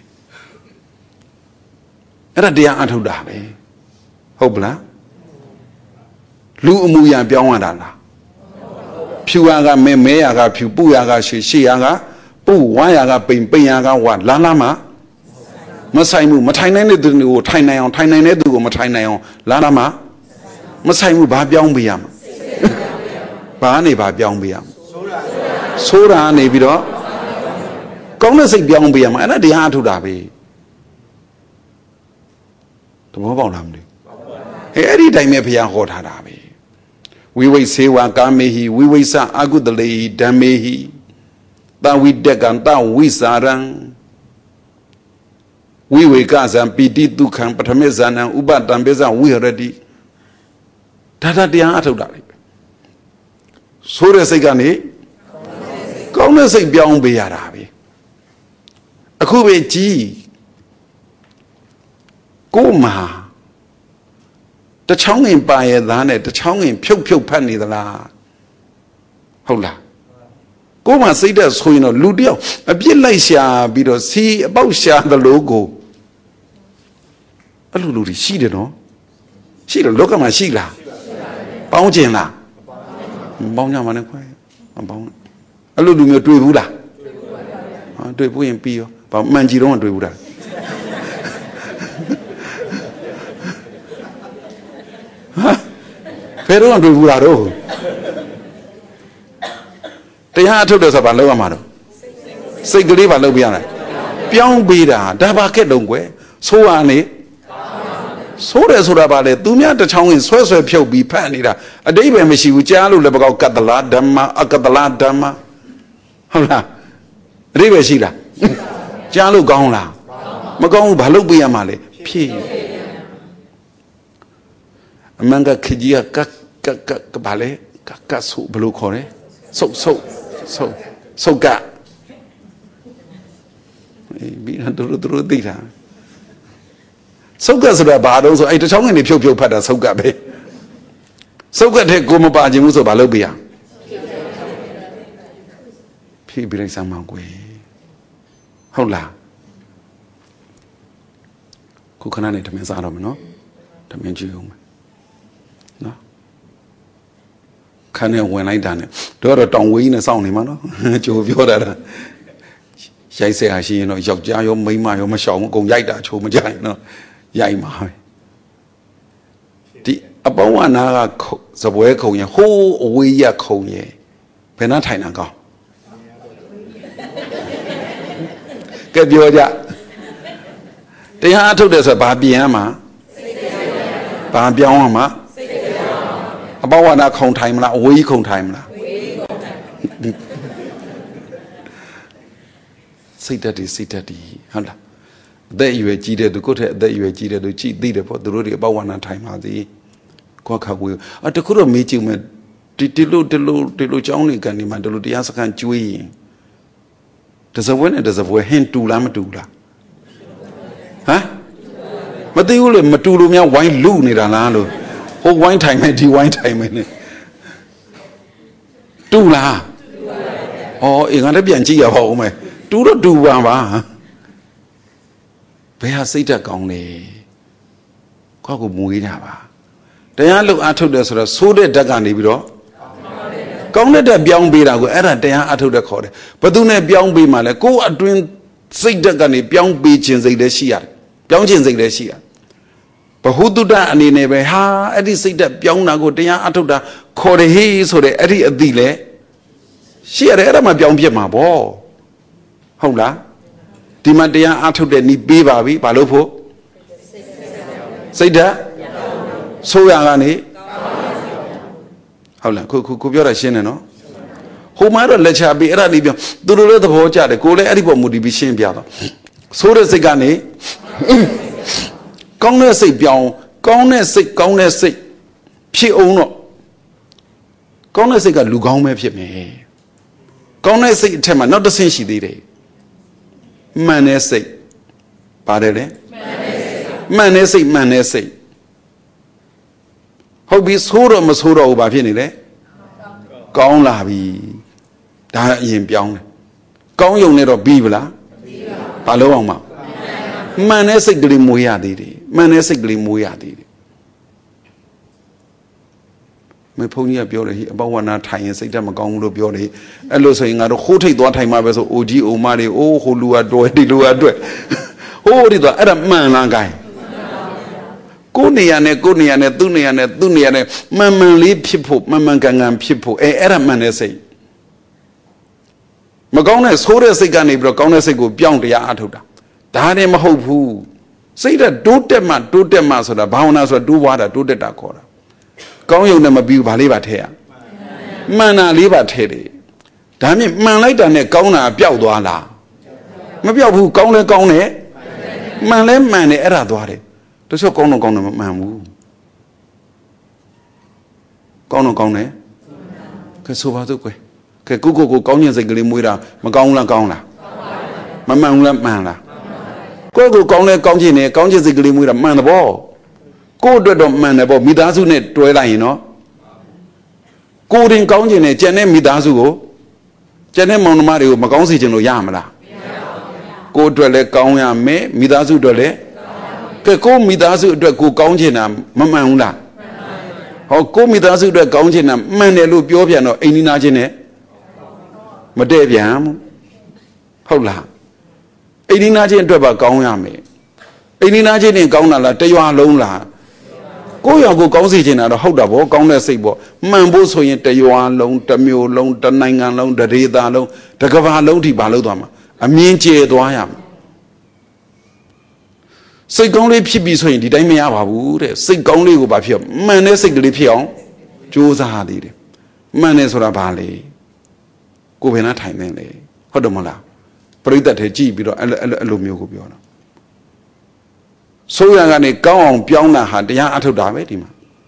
အဲ့ဒါတရားအထုတ်တာပဲဟုတ်ပလားလူအမူအရာပြောင်းရတာလားဖြူရကမဲရကဖြူပူရကရှေရကပူဝါရကပိန်ရကဝါလာမမဆိုင်မှုမထိုင်နိုင်တဲ့သူကိုထိုင်နိုင်အောင်ထိုင်နိုင်တဲ့သူကိုမထိုင်နိုင်အောင်လာမမဆိုင်မှုဘာပြောင်းပေးရမှာဘာနေဘာပြောင်းပေးရမှာဆိုးတာနေပြီးတော့ကောင်းတဲ့စိတ်ပြောင်းပေးရမှာအဲ့ဒါတရားအထုတ်တာပဲသဘောပေါက်လားမသိအဲ့ဒီတိုင်းပဲဘုရားဟောထားတာပဲဝိဝိစေဝါကာမေဟိဝိဝိသအာကုတလေဓမ္မေဟိတဝိတကံတဝိစာရံဝိဝေကဇံပိတိဒုက္ခံပထမေဇာနံဥပတံပေဇဝိဟရတိဒါတရားအထုတ်တာလေဆိုးတဲ့စိတ်ကနေကောင်းတဲ့စိတ်ပြောင်းပေးရတာပဲအခုပဲကြည်ကိုမှာတချောင်းငင်ပါရဲ့သားနဲ့တချောင်းငင်ဖြုတ်ဖတ်နေသလားဟုတ်လားကိုမှာစိတ်သက်ဆိုရင်တော့လူတယောက်အပြစ်လိုက်ရှာပြီးတော့စီအပေါက်ရှာသလိုကိုအဲ့လိုလူတွေရှိတယ်နော်ရှိတယ်လောကမှာရှိလားပေါင်းကျင်လားမပေါင်းကြမှာနဲ့ခွဲမပေါင်းအဲ့လိုလူမျိုးတွေ့ဘူးလားတွေ့ဘူးရင်ပြီးရောဘာမှန်ကြည့်တော့တွေ့ဘူးလားဘယ်တော့တွေ့ဘူးလားတော့တရားအထုတ်တယ်ဆိုဘာလုပ်ရမှာတော့စိတ်ကလေးဘာလုပ်ပြရလဲပြောင်းပေးတာဒါဘာခက်တုံးကွယ်ဆိုးရနေဆိုးတယ်ဆိုတာဘာလဲသူများတချောင်းရင်ဆွဲဖြုတ်ပြီးဖတ်နေတာအတိတ်ပဲမရှိဘူးကြားလို့လည်းမကောက်ကတ္တလားဓမ္မအကတ္တလားဓမ္မဟုတ်လားအတိတ်ပဲရှိလားကြားလို့ကောင်းလားမကောင်းဘူးဘာလုပ်ပေးရမှာလဲဖြည့်အမှန်ကခကြီးကကဘာလဲကဆုဘလို့ခေါ်လဲဆုတ်ကပြီးတော့သူတို့သိတာဆုတ်ကဆိုတာဘာတော့ဆိုအဲ့တချောင်းငင်တွေဖြုတ်ဖတ်တာဆုတ်ကပဲဆုတ်ကတဲ့ကိုမပါခြင်းဘူးဆိုဘာလုပ်ပေးရဖြည့်ပြီးလိုက်စမ်းမကွယ်ဟုတ်လားခုခဏနေတမင်စားတော့မယ်နော်တမင်ကြည့်အောင်နော်ခန်းနဲ့ဝင်လိုက်တာနဲ့တို့တော့တောင်ဝေးကြီးနဲ့စောင့်နေမှာနော်ကြိုပြောတာရိုက်ဆရာရှိရင်တော့ယောက်ျားရောမိန်းမရောမရှောင်ဘူးအကုန်ရိုက်တာချိုးမကြိုင်နော်ရိုက်မှာပဲဒီအပေါင်းအနာကစပွဲခုံရဟိုးအဝေးရခုံရဘယ်နှထိုင်တာကောင်းကဲပြောကြတရားအထုတ်တယ်ဆိုဘာပြင်ရမှာဘာပြောင်းရမှာအပေါင်းအနာခုံထိုင်မလားအဝေးခုံထိုင်မလားစိတ်တတ်တယ်ဟုတ်လားအသက်အရွယ်ကြီးတဲ့သူကိုယ့်ထက်အသက်အရွယ်ကြီးတဲ့သူကြည်သိတယ်ပေါ့သူတို့တွေအပေါင်းအနာထိုင်ပါသေးကိုယ်ခါကိုတခုတော့မေးကြည့်မယ်ဒီလိုကြောင်းနေကန်ဒီမှာဒီလိုတရားစခန်းကျွေးရင်တစပွဲနဲ့တစပွဲဟင်းတူလားမတူလားဟမ်မသိဘူးလေမတူလို့များဝိုင်းလူနေတာလားလို့ဟိုဝိုင်းထိုင်မယ်ဒီဝိုင်းထိုင်မယ်နဲ့တူလားဩအေးငါလည်းပြန်ကြည့်ရပါဦးမယ်တူတော့တူပါဘယ်ဟာစိတ်ဓာတ်ကောင်းလဲကိုယ့်ကိုမွေးတာပါတရားလို့အထုတ်တယ်ဆိုတော့ဆိုးတဲ့ဓာတ်ကနေပြီးတော့ကောင်းတဲ့ဓာတ်ပြောင်းပေးတာကိုအဲ့ဒါတရားအထုတ်တဲ့ခေါ်တယ်ဘယ်သူနဲ့ပြောင်းပေးမှလဲကိုယ်အတွင်းစိတ်ဓာတ်ကနေပြောင်းပေးခြင်းစိတ်လည်းရှိရတယ်ပြောင်းခြင်းစိတ်လည်းရှိရဘဟုတုတ္တအနေနဲ့ပဲဟာအဲ့ဒီစိတ်တက်ပြောင်းတာကိုတရားအထုတ်တာခေါ်တယ်ဟေးဆိုတဲ့အဲ့ဒီအတိလဲရှိရတယ်အဲ့ဒါမှပြောင်းပြစ်မှာပေါ့ဟုတ်လားဒီမှာတရားအထုတ်တဲ့ဤပေးပါပြီဘာလို့ဖို့စိတ်တက်ဆိုးရကနေဟုတ်လားခုပြောတာရှင်းတယ်နော်ဟိုမှာတော့လက်ချပေးအဲ့ဒါလေးပြောသူတို့လည်းသဘောကျတယ်ကိုလည်းအဲ့ဒီပေါ်မူတည်ပြီးရှင်းပြတော့ဆိုးတဲ့စိတ်ကနေကောင်းတဲ့စိတ်ပြောင်းကောင်းတဲ့စိတ်ဖြစ်အောင်တော့ကောင်းတဲ့စိတ်ကလူကောင်းပဲဖြစ်မယ်ကောင်းတဲ့စိတ်အထက်မှာနောက်တစ်ဆင့်ရှိသေးတယ်မှန်တဲ့စိတ်ပါတယ်လေမှန်တဲ့စိတ်ဟုတ်ပြီဆိုးတော့မဆိုးတော့ဘူးဘာဖြစ်နေလဲကောင်းလာပြီဒါအရင်ပြောင်းတယ်ကောင်းယုံနေတော့ပြီးဗလားဘာလို့အောင်မမှန်တဲ့စိတ်ကလေးမွေးရသေးတယ်မှန်တဲ့စိတ်ကလေးမွေးရသေးတယ်မေဖုန်းကြီးကပြောတယ်ဟိအပဝနာထိုင်ရင်စိတ်ဓာတ်မကောင်းဘူးလို့ပြောတယ်အဲ့လိုဆိုရင်ငါတို့ခိုးထိတ်သွားထိုင်မှပဲဆိုအိုကြီးအိုမတွေအိုးဟိုလူကတော်ဒီလူကအတွက်ဟိုဒီတော့အဲ့ဒါမှန်လားကိုင်းကိုနေရနဲ့သူ့နေရနဲ့မှန်လေးဖြစ်ဖို့မှန်ကန်ဖြစ်ဖို့အဲ့ဒါမှန်တဲ့စိတ်မကောင်းတဲ့ဆိုးတဲ့စိတ်ကနေပြီးတော့ကောင်းတဲ့စိတ်ကိုပြောင်းတရားအထုတ်တာဒါနဲ့မဟုတ်ဘူးစိတ်ဓာတ်တိုးတက်မှဆိုတာဘာဝနာဆိုတာတိုးွားတာတိုးတက်တာခေါ်တာကောင်းယုံနဲ့မပြီးဘူးဗာလေးပါထဲရမှန်တာလေးပါထဲတယ်ဒါမြင့်မှန်လိုက်တာနဲ့ကောင်းတာပျောက်သွားလားမပျောက်ဘူးကောင်းလဲကောင်းတယ်မှန်လဲမှန်တယ်အဲ့ဒါသွားတယ်တချို့ကောင်းတော့ကောင်းတယ်မမှန်ဘူးကောင်းတော့ကောင်းတယ်ကဲဆိုပါစို့ကွယ်ကဲကိုကောင်းခြင်းစိတ်ကလေးမွေးတာမကောင်းဘူးလားကောင်းလားမမှန်ဘူးလားမှန်လားကိုကောင်းလဲကောင်းခြင်းနဲ့ကောင်းခြင်းစိတ်ကလေးမွေးတာမှန်တယ်ပေါ့ကိုအတွက်တော့မှန်တယ်ပေါ့မိသားစုနဲ့တွဲလိုက်ရင်နော်ကိုတင်ကောင်းခြင်းနဲ့ကျန်တဲ့မိသားစုကိုကျန်တဲ့မောင်နှမတွေကိုမကောင်းစေချင်လို့ရမလားကိုအတွက်လည်းကောင်းရမယ်မိသားစုအတွက်လည်းကဲကိုမိသားစုအတွက်ကိုကောင်းခြင်းတာမမှန်ဘူးလားဟောကိုမိသားစုအတွက်ကောင်းခြင်းတာမှန်တယ်လို့ပြောပြန်တော့အိမ်နီးနားချင်းနဲ့မတည့်ပြန်ဘူးဟုတ်လားအိမ်နီးနားချင်းအတွက်ပါကောင်းရမယ်အိမ်နီးနားချင်းနဲ့ကောင်းတာလားတရွာလုံးလားကိုယ့်ရွာကိုကောင်းစေချင်တာတော့ဟုတ်တာဗောကောင်းတဲ့စိတ်ဗောမှန်ဖို့ဆိုရင်တရွာလုံးတစ်မြို့လုံးတစ်နိုင်ငံလုံးတစ်ဒေသလုံးတစ်ကမ္ဘာလုံးထိပါလို့သွားမှာအမြင်ကျယ်သွားရမှာစိတ်ကောင်းလေးဖြစ်ပြီဆိုရင်ဒီတိုင်းမရပါဘူးတဲ့စိတ်ကောင်းလေးကိုဘာဖြစ်အောင်မှန်တဲ့စိတ်ကလေးဖြစ်အောင်ကြိုးစားသေးတယ်မှန်တယ်ဆိုတာဘာလဲကိုယ်ဘယ်နှထိုင်နေလဲဟုတ်တယ်မလားပရိသတ်တွေကြည့်ပြီးတော့အဲ့လိုမျိုးကိုပြောတာဆိုးရကနေကောင်းအောင်ပြောင်းတာဟာတရားအထုတ်တာပဲဒီမှာ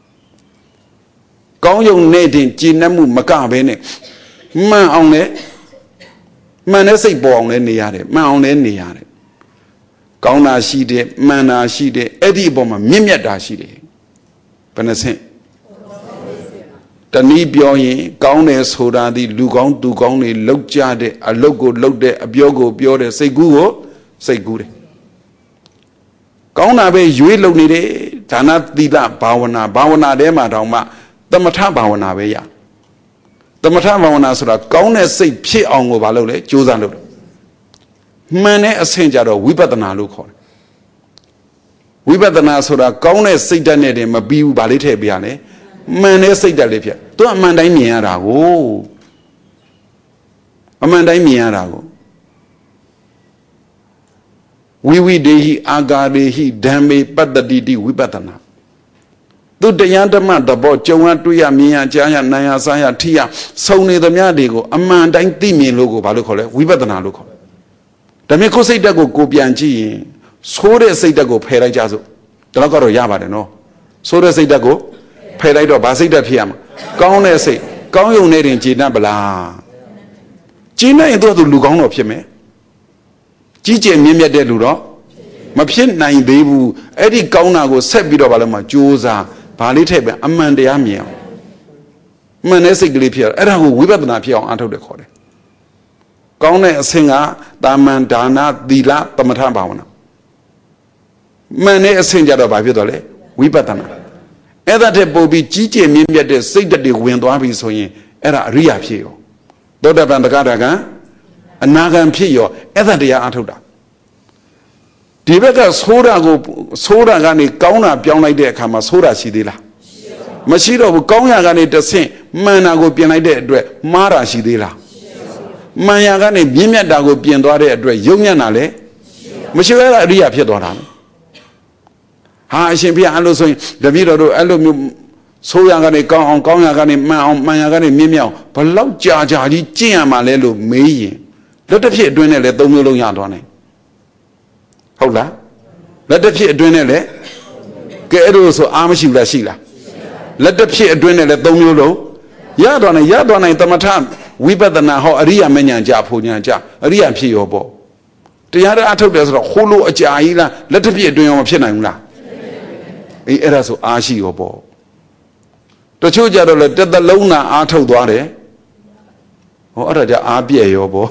ကောင်းယုံနဲ့တင်ကြည်နှက်မှုမကဘဲနဲ့မှန်အောင်လဲမှန်တဲ့စိတ်ပေါ်အောင်လဲနေရတယ်မှန်အောင်လဲနေရတယ်ကောင်းတာရှိတယ်မှန်တာရှိတယ်အဲ့ဒီအပေါ်မှာမြင့်မြတ်တာရှိတယ်ဘယ်နှဆင့်တနည်းပြောရင်ကောင်းတယ်ဆိုတာဒီလူကောင်းသူကောင်းတွေလောက်ကြတဲ့အလုပ်ကိုလုပ်တဲ့အပြောကိုပြောတဲ့စိတ်ကူးကိုစိတ်ကူးတယ်ကောင်းတာပဲရွေးလုံနေတယ်ဒါနသီလဘာဝနာထဲမှာတောင်မှသမထဘာဝနာပဲရသမထဘာဝနာဆိုတာကောင်းတဲ့စိတ်ဖြစ်အောင်ကိုဘာလုပ်လဲကြိုးစားလုပ်တယ်မှန်တဲ့အဆင့်ကြတော့ဝိပဿနာလို့ခေါ်တယ်ဝိပဿနာဆိုတာကောင်းတဲ့စိတ်ဓာတ်နဲ့တည်းမပြီးဘူးဗာလေးထည့်ပြရလဲမှန်တဲ့စိတ်ဓာတ်လေးဖြစ်သူကအမှန်တိုင်းမြင်ရတာကိုအမှန်တိုင်းမြင်ရတာကိုဝိဝိဒေဟိအာဂါရေဟိဓမ္မေပတ္တိတိဝိပဿနာသူတရားဓမ္မတဘောကြုံရတွေ့ရမြင်ရကြားရနားရစားရထိရစုံနေသမျှတွေကိုအမှန်တိုင်းသိမြင်လို့ကိုဘာလို့ခေါ်လဲဝိပဿနာလို့ခေါ်ဒါမြင်ကိုယ်စိတ်ဓာတ်ကိုပြန်ကြည့်ရင်ဆိုးတဲ့စိတ်ဓာတ်ကိုဖယ်လိုက်ကြစို့ဒါတော့ကတော့ရပါတယ်နော်ဆိုးတဲ့စိတ်ဓာတ်ကိုဖယ်လိုက်တော့ဗာစိတ်ဓာတ်ဖြစ်ရမှာကောင်းတဲ့စိတ်ကောင်းယုံနေတင်ကျေနပ်ပလားကျေနပ်ရင်သူလူကောင်းတော့ဖြစ်မယ်ကြီးကျယ်မြင့်မြတ်တဲ့လူတော့မဖြစ်နိုင်သေးဘူးအဲ့ဒီကောင်းတာကိုဆက်ပြီးတော့ဗာလို့မှကြိုးစားဗာလေးထည့်ပြန်အမှန်တရားမြင်အောင်မှန်တဲ့စိတ်ကလေးဖြစ်ရအဲ့ဒါကိုဝိပဿနာဖြစ်အောင်အားထုတ်တယ်ခေါ်တယ်ကောင်းတဲ့အဆင့်ကတာမန်ဒါနသီလသမထဘာဝနာမှန်တဲ့အဆင့်ကြတော့ဘာဖြစ်သွားလဲဝိပဿနာအဲ့ဒါတဲ့ပို့ပြီးကြီးကျယ်မြင့်မြတ်တဲ့စိတ်ဓာတ်တွေဝင်သွားပြီဆိုရင်အဲ့ဒါအရိယာဖြစ်ရောသောတာပန်တက္ကရာကံအနာဂံဖြစ်ရောအဲ့ဒါတရားအားထုတ်တာဒီဘက်ကဆိုးတာကနေကောင်းတာပြောင်းလိုက်တဲ့အခါမှာဆိုးတာရှိသေးလားမရှိတော့ဘူးကောင်းရာကနေတဆင့်မှန်တာကိုပြင်လိုက်တဲ့အတွက်မှားတာရှိသေးလားမှန်ရာကနေမြင့်မြတ်တာကိုပြင်သွားတဲ့အတွက်ယုံညံ့တာလည်းမရှိဘဲအရိယာဖြစ်သွားတာဟာအရှင်ဘုရားအဲ့လိုဆိုရင်တပည့်တော်တို့အဲ့လိုမျိုးဆိုးရာကနေကောင်းအောင်ကောင်းရာကနေမှန်အောင်မှန်ရာကနေမြင့်မြတ်အောင်ဘလောက်ကြာကြီးကျင့်ရမှာလဲလို့မေးရင်လက်တစ်ဖြစ်အတွင်းနဲ့လည်း၃မျိုးလုံးရသွားနိုင်ဟုတ်လားလက်တစ်ဖြစ်အတွင်းနဲ့လည်းကဲအဲ့လိုဆိုအားမရှိဘူးလားရှိလားလက်တစ်ဖြစ်အတွင်းနဲ့လည်း၃မျိုးလုံးရသွားနိုင်သမထဝိပဿနာဟောအရိယာမဉ္ဇဉ်ကြဖို့ညာကြအရိယာဖြစ်ရောပေါ့တရားအထုတ်တယ်ဆိုတော့ဟိုလိုအကြာကြီးလားလက်တစ်ဖြစ်အတွင်းရောမဖြစ်နိုင်ဘူးလားအေးအဲ့ဒါဆိုအားရှိရောပေါ့တချို့ကြတော့လေတစ်သလုံးနာအားထုတ်သွားတယ်ဟောအဲ့ဒါကြအားပြည့်ရောပေါ့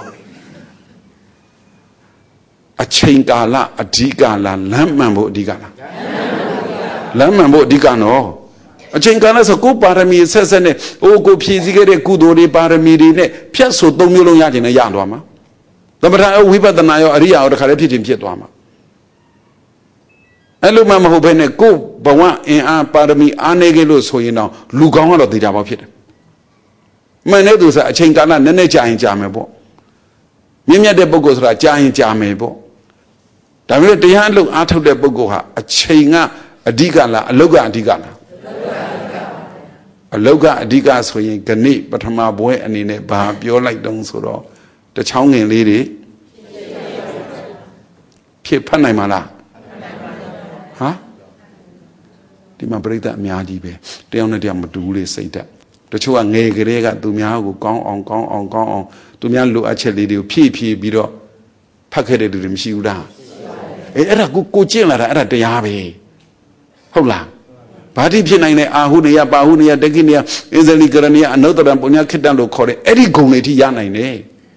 အချိန်ကာလအဓိကလားလမ်းမှန်ဖို့အဓိကလားလမ်းမှန်ဖို့အဓိကနော်အချိန်ကာလဆိုကိုပါရမီဆက်နဲ့ကိုဖြည့်စည်းခဲ့တဲ့ကုသိုလ်တွေပါရမီတွေနဲ့ဖြတ်ဆို၃မျိုးလုံးရခြင်းနဲ့ရသွားမှာသမထဝိပဿနာရောအရိယာရောတခါလည်းဖြစ်ခြင်းဖြစ်သွားမှာအဲ့လိုမှမဟုတ်ဘဲနဲ့ကိုဘဝအင်အားပါရမီအားနေကြလို့ဆိုရင်တော့လူကောင်းကတော့သိကြပါဖြစ်တယ်မှန်တဲ့သူဆိုအချိန်ကာလနည်းနည်းကြာရင်ကြာမယ်ပေါ့မြင့်မြတ်တဲ့ပုဂ္ဂိုလ်ဆိုတာကြာရင်ကြာမယ်ပေါ့ဒါပေမဲ့တရားအလုပ်အားထုတ်တဲ့ပုဂ္ဂိုလ်ဟာအချိန်ကအဓိကလားအလုပ်ကအဓိကလားအလုပ်ကအဓိကဆိုရင်ခဏပထမဘွဲအနေနဲ့ဘာပြောလိုက်တုံးဆိုတော့တချောင်းငင်လေးတွေဖြစ်ဖတ်နိုင်မှာလားဟာဒီမှာပြိဿအများကြီးပဲတယောက်နဲ့တယောက်မတူဘူးလေစိတ်ဓာတ်တချို့ကငယ်ကလေးကသူများကိုကောင်းအောင်သူများလိုအပ်ချက်လေးတွေကိုဖြည့်ပြီးတော့ဖတ်ခဲ့တဲ့လူတွေမရှိဘူးလားအဲ့ဒါကိုကျင့်လာတာအဲ့ဒါတရားပဲဟုတ်လားဘာတိဖြစ်နိုင်တဲ့အာဟုနေယပါဟုနေယတက္ကိနေယအင်ဇလိကရဏီယအနုတ္တရံပုညခိတ္တလို့ခေါ်တဲ့အဲ့ဒီဂုဏ်တွေထိရနိုင်တယ်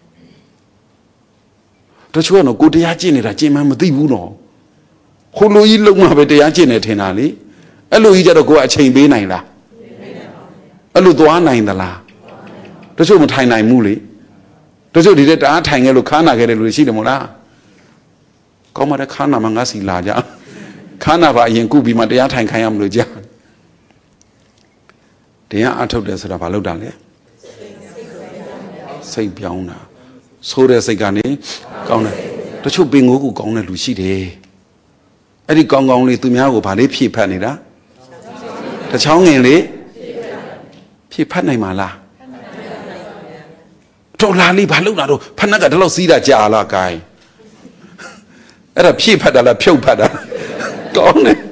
တချို့ကတော့ကိုတရားကျင့်နေတာကျင့်မှမသိဘူးနော်ဟိုလိုကြီးလုံးမှပဲတရားကျင့်နေထင်တာလေအဲ့လိုကြီးကြတော့ကိုကအချိန်ပေးနိုင်လားအဲ့လိုသွားနိုင်သလားတချို့မထိုင်နိုင်ဘူးလေတချို့ဒီတဲ့တအားထိုင်ခဲ့လို့ခါနာခဲ့တဲ့လူတွေရှိတယ်မို့လားကောင်းပါတဲ့ခါနာမှာငါစီလာကြခါနာပါအရင်ကုပြီးမှတရားထိုင်ခိုင်းရမလို့ကြာတရားအထုတ်တယ်ဆိုတာဘာလို့တာလဲစိတ်ပြောင်းတာဆိုးတဲ့စိတ်ကနေကောင်းတယ်တချို့ပင်ကိုကောင်းတဲ့လူရှိတယ်အဲ့ဒီကောင်းလေးသူများကိုဗာလေးဖြည့်ဖတ်နေတာတချောင်းငင်လေးဖြည့်ဖတ်နိုင်မှာလားတော်လာလေးဘာလို့လာတော့ဖဏကတလောက်စီးတာကြာလားကိုင်းအဲ့ဒါဖြည့်ဖတ်တာလားဖြုတ်ဖတ်တာကောင်းတယ်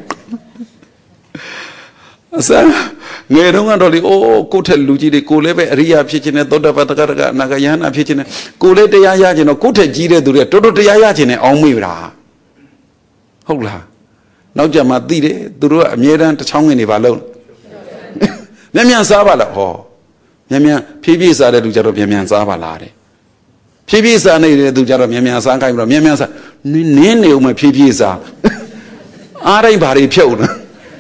အစငယ်တော့ကတော့လေကိုယ့်ထက်လူကြီးတွေကိုလည်းပဲအရိယာဖြစ်ခြင်းနဲ့သောတာပတ္တကအနာဂယနာဖြစ်ခြင်းနဲ့ကိုလည်းတရားရခြင်းတော့ကိုယ့်ထက်ကြီးတဲ့သူတွေတော်တရားရခြင်းနဲ့အောင်းမေ့တာဟုတ်လားနောက်ကြမှာသိတယ်သူတို့ကအမြဲတမ်းတချောင်းငင်နေပါလို့မြန်စားပါလားဟောမြန်ဖြည်းဖြည်းစားတဲ့လူကြတော့မြန်စားပါလားတဲ့ဖြည်းဖြည်းစားနေတဲ့သူကြတော့မြန်စားခိုင်းပြီးတော့မြန်စားနင်းနေဦးမဖြည်းဖြည်းစားအားတိုင်းဘာတွေဖြုတ်နေ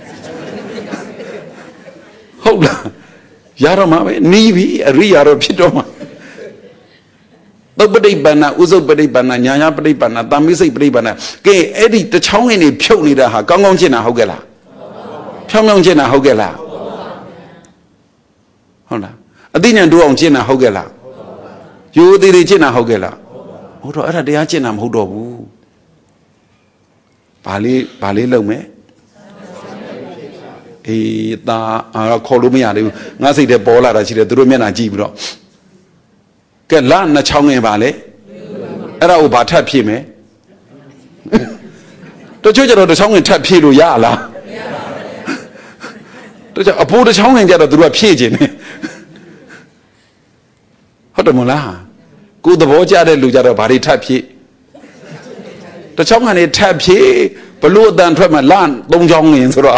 ဟုတ်လားရတော့မှာပဲနီးပြီအရိယာတော့ဖြစ်တော့မှာသုပ္ပဋိပန္နဥစုပ္ပဋိပန္နညာညာပဋိပန္နတာမိစိတ်ပဋိပန္နကဲအဲ့ဒီတချောင်းငင်နေဖြုတ်နေတာဟာကောင်းကောင်းကျင့်တာဟုတ်ကဲ့လားဖြောင်းဖြောင်းကျင့်တာဟုတ်ကဲ့လားဟုတ်လားအသိဉာဏ်တိုးအောင်ကျင့်တာဟုတ်ကဲ့လားယူသေးသေးကျင့်တာဟုတ်ကဲ့လားဟုတ်တော့အဲ့ဒါတရားကျင့်တာမဟုတ်တော့ဘူးဘာလေးလုပ်မယ်အေးตาခေါ်လို့မရသေးဘူးငါစိတ်ထဲပေါ်လာတာရှိတယ်သူတို့မျက်နှာကြည့်ပြီးတော့ကဲလာနှစ်ချောင်းငင်ပါလေအဲ့ဒါကိုဘာထပ်ဖြည့်မယ်တချို့ကျတော့တစ်ချောင်းငင်ထပ်ဖြည့်လို့ရလားတချို့အဖိုးတစ်ချောင်းငင်ကျတော့သူတို့ကဖြည့်ခြင်းနဲ့ဟုတ်တယ်မလားကိုယ်သဘောကျတဲ့လူကြတော့ဘာတွေထပ်ဖြည့်တစ်ချောင်းငင်ထပ်ဖြည့်ဘလို့အတန်ထွက်မှလာသုံးချောင်းငင်ဆိုတော့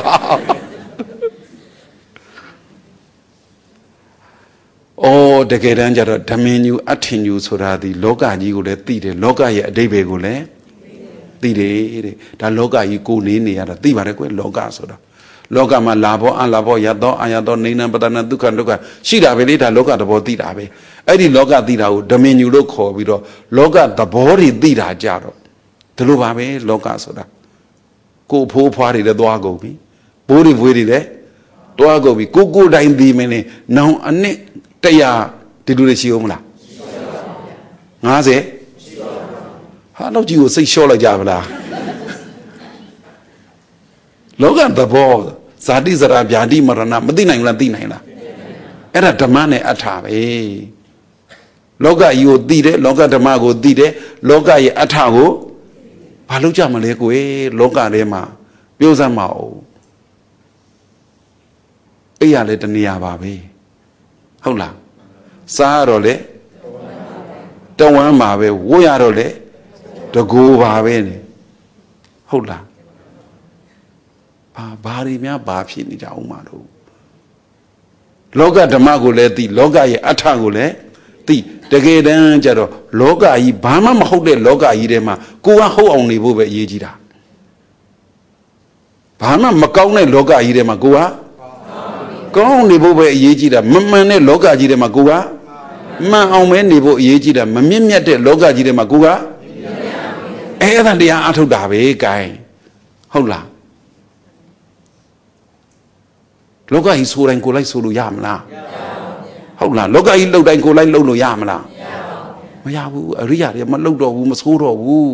တကယ်တမ်းကျတော့ဓမင်ညူအထင်ညူဆိုတာဒီလောကကြီးကိုလည်းသိတယ်လောကရဲ့အဓိပ္ပာယ်ကိုလည်းသိတယ်တဲ့ဒါလောကကြီးကိုနေရတာသိပါတယ်ကွယ်လောကဆိုတာလောကမှာလာဘောအလာဘောယသောအာယသောနေနံပတနာဒုက္ခဒုက္ခရှိတာပဲလေဒါလောကသဘောသိတာပဲအဲ့ဒီလောကသိတာကိုဓမင်ညူလို့ခေါ်ပြီးတော့လောကသဘောတွေသိတာကြတော့ဒီလိုပါပဲလောကဆိုတာကိုဖိုးဖွားတွေလည်းသွားကုန်ပြီဘိုးတွေဘွေးတွေလည်းတွားကုန်ပြီကိုတိုင်းပြီးမင်းနဲ့နောင်အနှစ်100ဒီလိုတွေရှိအောင်မလား50ဟာတော့ကြီးကိုစိတ်လျှော့လိုက်ကြပါလားလောကသဘောဇာတိဇရာဗျာတိမရဏမသိနိုင်လားသိနိုင်လားအဲ့ဒါဓမ္မနဲ့အထာပဲလောကကြီးကိုသိတယ်လောကဓမ္မကိုသိတယ်လောကရဲ့အထာကိုဘာလို့ကြမလဲကိုယ်လောကထဲမှာပြောစမ်းမအောင်အဲ့ရလေတနေရာပါပဲဟုတ်လားစားရတော့လေတဝမ်းပါပဲဝိုးရတော့လေတကူပါပဲနေဟုတ်လားဘာတွေများဘာဖြစ်နေကြအောင်မလို့လောကဓမ္မကိုလည်းသိလောကရဲ့အထကိုလည်းသိတကယ်တမ်းကျတော့လောကကြီးဘာမှမဟုတ်တဲ့လောကကြီးထဲမှာကိုကဟုတ်အောင်နေဖို့ပဲအရေးကြီးတာဘာမှမကောင်းတဲ့လောကကြီးထဲမှာကိုကကောင်းနေဖို့ပဲအရေးကြီးတာမမှန်တဲ့လောကကြီးထဲမှာကိုကမှန်အောင်ပဲနေဖို့အရေးကြီးတာမမြင့်မြတ်တဲ့လောကကြီးထဲမှာကိုကအဲ့ဒါတရားအထုတ်တာပဲဂိုင်းဟုတ်လားလောကကြီးဆိုတိုင်းကိုလိုက်ဆိုလို့ရမလားဟုတ်လားလောကကြီးလှုပ်တိုင်းကိုလိုက်လှုပ်လို့ရမလားမရဘူးအရိယာတွေမလှုပ်တော့ဘူးမဆိုးတော့ဘူး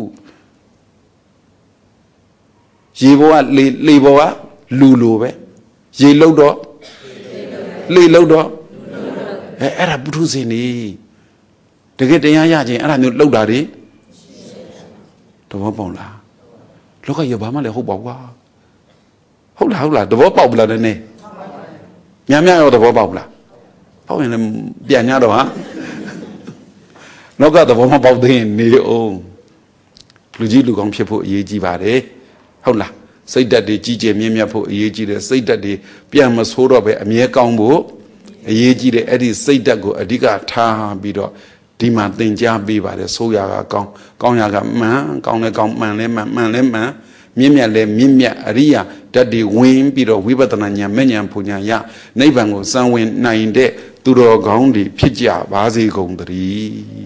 ရေဘောကလေဘောကလူလိုပဲရေလှုပ်တော့လေလှုပ်တော့အဲ့ဒါပုထုဇဉ်နေတကယ်တရားရခြင်းအဲ့ဒါမျိုးလှုပ်တာတွေသဘောပေါက်လားလောကကြီးဘာမှလည်းဟုတ်ပါဘူးကွာဟုတ်လားသဘောပေါက်ပလားနည်းနည်းများရောသဘောပေါက်လားပေါက်ရင်လည်းပြန်ရတော့ဟာလောကသဘောမပေါက်သေးရင်နေအောင်လူကြီးလူကောင်းဖြစ်ဖို့အရေးကြီးပါတယ်ဟုတ်လားစိတ်ဓာတ်တွေကြီးကျယ်မြင့်မြတ်ဖို့အရေးကြီးတယ်စိတ်ဓာတ်တွေပြန်မဆိုးတော့ပဲအမြဲကောင်းဖို့အရေးကြီးတယ်အဲ့ဒီစိတ်ဓာတ်ကိုအဓိကထားပြီးတော့ဒီမှာသင်ကြားပေးပါတယ်ဆိုးရကကောင်းရကမှန်ကောင်းလဲကောင်းမှန်လဲမှန်လဲမှန်မြင့်မြတ်လဲမြင့်မြတ်အရိယာဓာတ်တွေဝင်ပြီးတော့ဝိပဿနာဉာဏ်မဲ့ဉာဏ်ပူဉာဏ်ရနိဗ္ဗာန်ကိုစံဝင်နိုင်တဲ့သူတော်ကောင်းတွေဖြစ်ကြပါစေကုန်သတည်း